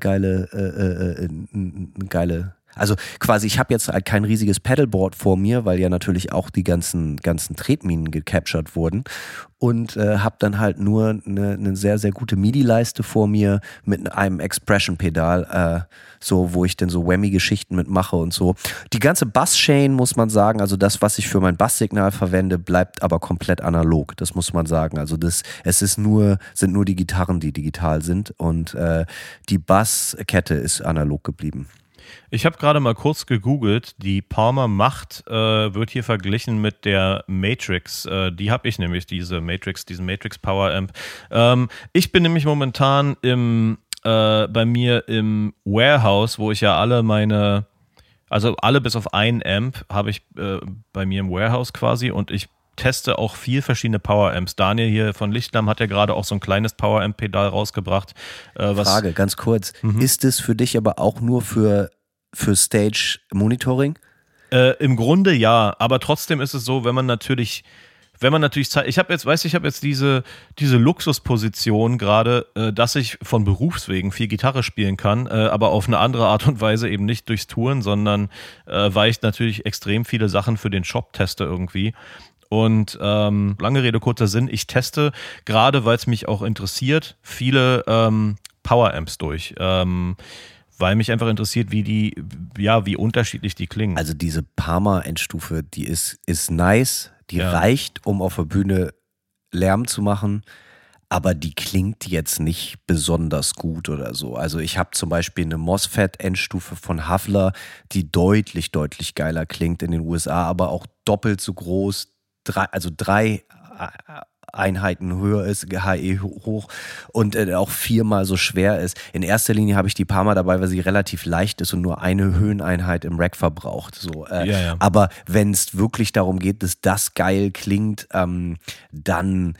also quasi, ich habe jetzt halt kein riesiges Pedalboard vor mir, weil ja natürlich auch die ganzen Tretminen gecaptured wurden und habe dann halt nur eine sehr, sehr gute MIDI-Leiste vor mir mit einem Expression-Pedal, so, wo ich dann so Whammy-Geschichten mitmache und so. Die ganze Bass-Chain, muss man sagen, also das, was ich für mein Basssignal verwende, bleibt aber komplett analog, das muss man sagen. Also sind nur die Gitarren, die digital sind und die Basskette ist analog geblieben. Ich habe gerade mal kurz gegoogelt, die Parma Macht wird hier verglichen mit der Matrix. Die habe ich nämlich, diesen Matrix Power Amp. Ich bin nämlich momentan bei mir im Warehouse, wo ich ja alle bis auf ein Amp habe ich bei mir im Warehouse quasi und ich teste auch 4 verschiedene Power-Amps. Daniel hier von Lichtlamm hat ja gerade auch so ein kleines Power-Amp-Pedal rausgebracht. Frage, ganz kurz. Ist es für dich aber auch nur für Stage-Monitoring? Im Grunde ja, aber trotzdem ist es so, wenn man natürlich Zeit, ich habe jetzt diese Luxusposition gerade, dass ich von Berufswegen viel Gitarre spielen kann, aber auf eine andere Art und Weise eben nicht durchs Touren, sondern weil ich natürlich extrem viele Sachen für den Shop teste irgendwie. Und lange Rede, kurzer Sinn, ich teste, gerade weil es mich auch interessiert, viele Power-Amps durch. Weil mich einfach interessiert, wie unterschiedlich die klingen. Also diese Parma-Endstufe, die ist nice, die reicht, um auf der Bühne Lärm zu machen, aber die klingt jetzt nicht besonders gut oder so. Also ich habe zum Beispiel eine MOSFET-Endstufe von Havler, die deutlich, deutlich geiler klingt in den USA, aber auch doppelt so groß, 3 Einheiten höher ist, HE hoch und auch 4-mal so schwer ist. In erster Linie habe ich die Parma dabei, weil sie relativ leicht ist und nur eine Höheneinheit im Rack verbraucht. So. Aber wenn es wirklich darum geht, dass das geil klingt, dann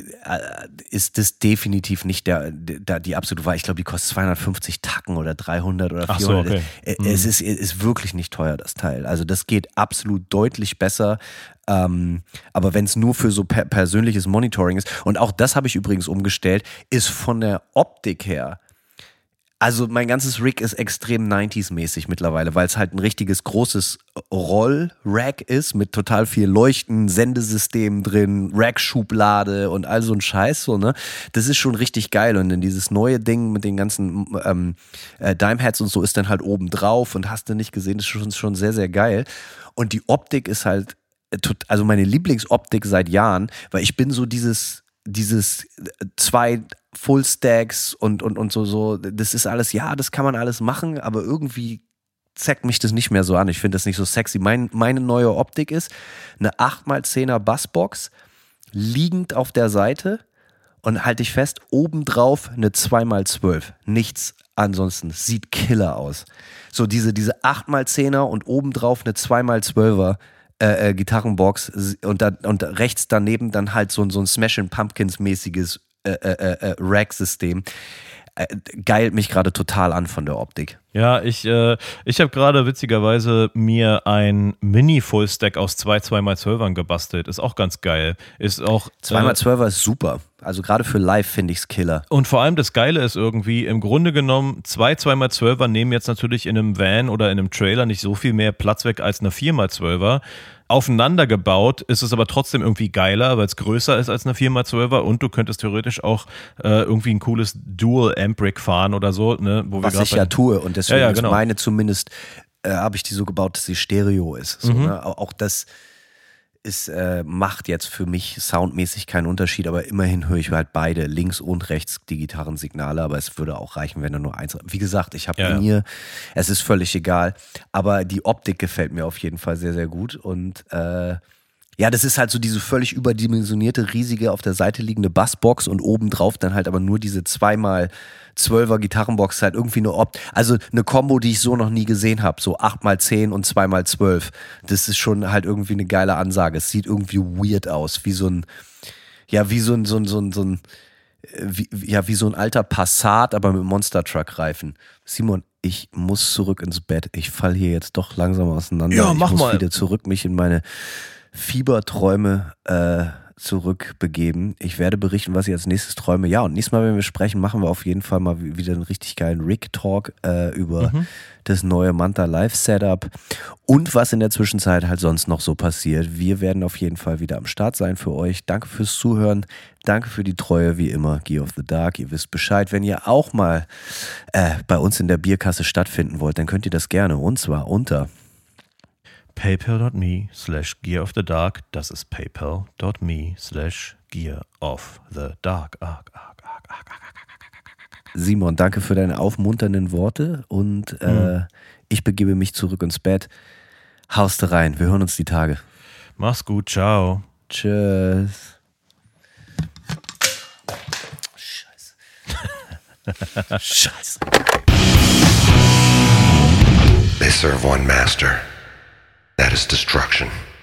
ist das definitiv nicht die absolute Wahl. Ich glaube, die kostet 250 Tacken oder 300 oder 400. Ach so, okay. Es ist wirklich nicht teuer, das Teil. Also das geht absolut deutlich besser. Aber wenn es nur für so persönliches Monitoring ist, und auch das habe ich übrigens umgestellt, ist von der Optik her, also mein ganzes Rig ist extrem 90s-mäßig mittlerweile, weil es halt ein richtiges großes Roll-Rack ist mit total viel Leuchten, Sendesystem drin, Rack-Schublade und all so ein Scheiß, so, ne? Das ist schon richtig geil und dann dieses neue Ding mit den ganzen Dime-Heads und so ist dann halt oben drauf und hast du nicht gesehen, das ist schon sehr, sehr geil. Und die Optik ist halt also meine Lieblingsoptik seit Jahren, weil ich bin so dieses 2 Full-Stacks und so, das ist alles, ja, das kann man alles machen, aber irgendwie zeigt mich das nicht mehr so an. Ich finde das nicht so sexy. Meine neue Optik ist eine 8x10er Bassbox, liegend auf der Seite und halte ich fest, obendrauf eine 2x12. Nichts ansonsten. Sieht killer aus. So diese 8x10er und obendrauf eine 2x12er Gitarrenbox und rechts daneben dann halt so ein Smashing Pumpkins mäßiges Rack-System. Geilt mich gerade total an von der Optik. Ja, ich habe gerade witzigerweise mir ein Mini-Full-Stack aus 2 2x12ern gebastelt. Ist auch ganz geil. Ist auch 2x12er ist super. Also gerade für live finde ich es Killer. Und vor allem das Geile ist irgendwie, im Grunde genommen, 2 2x12er nehmen jetzt natürlich in einem Van oder in einem Trailer nicht so viel mehr Platz weg als eine 4x12er. Aufeinander gebaut ist es aber trotzdem irgendwie geiler, weil es größer ist als eine 4x12er und du könntest theoretisch auch irgendwie ein cooles Dual-Amp-Rig fahren oder so. Ne, wo Was wir ich ja tue und deswegen genau. ist meine zumindest, habe ich die so gebaut, dass sie Stereo ist. So, ne? Auch das ist, macht jetzt für mich soundmäßig keinen Unterschied, aber immerhin höre ich halt beide, links und rechts, die Gitarrensignale, aber es würde auch reichen, wenn da nur eins. Wie gesagt, ich habe In-Ear, es ist völlig egal, aber die Optik gefällt mir auf jeden Fall sehr, sehr gut und ja, das ist halt so diese völlig überdimensionierte, riesige, auf der Seite liegende Bassbox und obendrauf dann halt aber nur diese 2x12er Gitarrenbox, halt irgendwie also eine Kombo, die ich so noch nie gesehen habe, so 8x10 und 2x12. Das ist schon halt irgendwie eine geile Ansage. Es sieht irgendwie weird aus, wie so ein alter Passat, aber mit Monster-Truck-Reifen. Simon, ich muss zurück ins Bett. Ich falle hier jetzt doch langsam auseinander. Ja, ich mach muss mal. wieder zurück, mich in meine Fieberträume zurückbegeben. Ich werde berichten, was ich als nächstes träume. Ja, und nächstes Mal, wenn wir sprechen, machen wir auf jeden Fall mal wieder einen richtig geilen Rig-Talk über das neue Manta Live-Setup und was in der Zwischenzeit halt sonst noch so passiert. Wir werden auf jeden Fall wieder am Start sein für euch. Danke fürs Zuhören. Danke für die Treue, wie immer. Gear of the Dark. Ihr wisst Bescheid. Wenn ihr auch mal bei uns in der Bierkasse stattfinden wollt, dann könnt ihr das gerne. Und zwar unter paypal.me/gearofthedark. Das ist paypal.me/gearofthedark. Simon, danke für deine aufmunternden Worte und ich begebe mich zurück ins Bett. Hauste rein. Wir hören uns die Tage. Mach's gut. Ciao. Tschüss. Scheiße. Scheiße. They serve one master. That is destruction.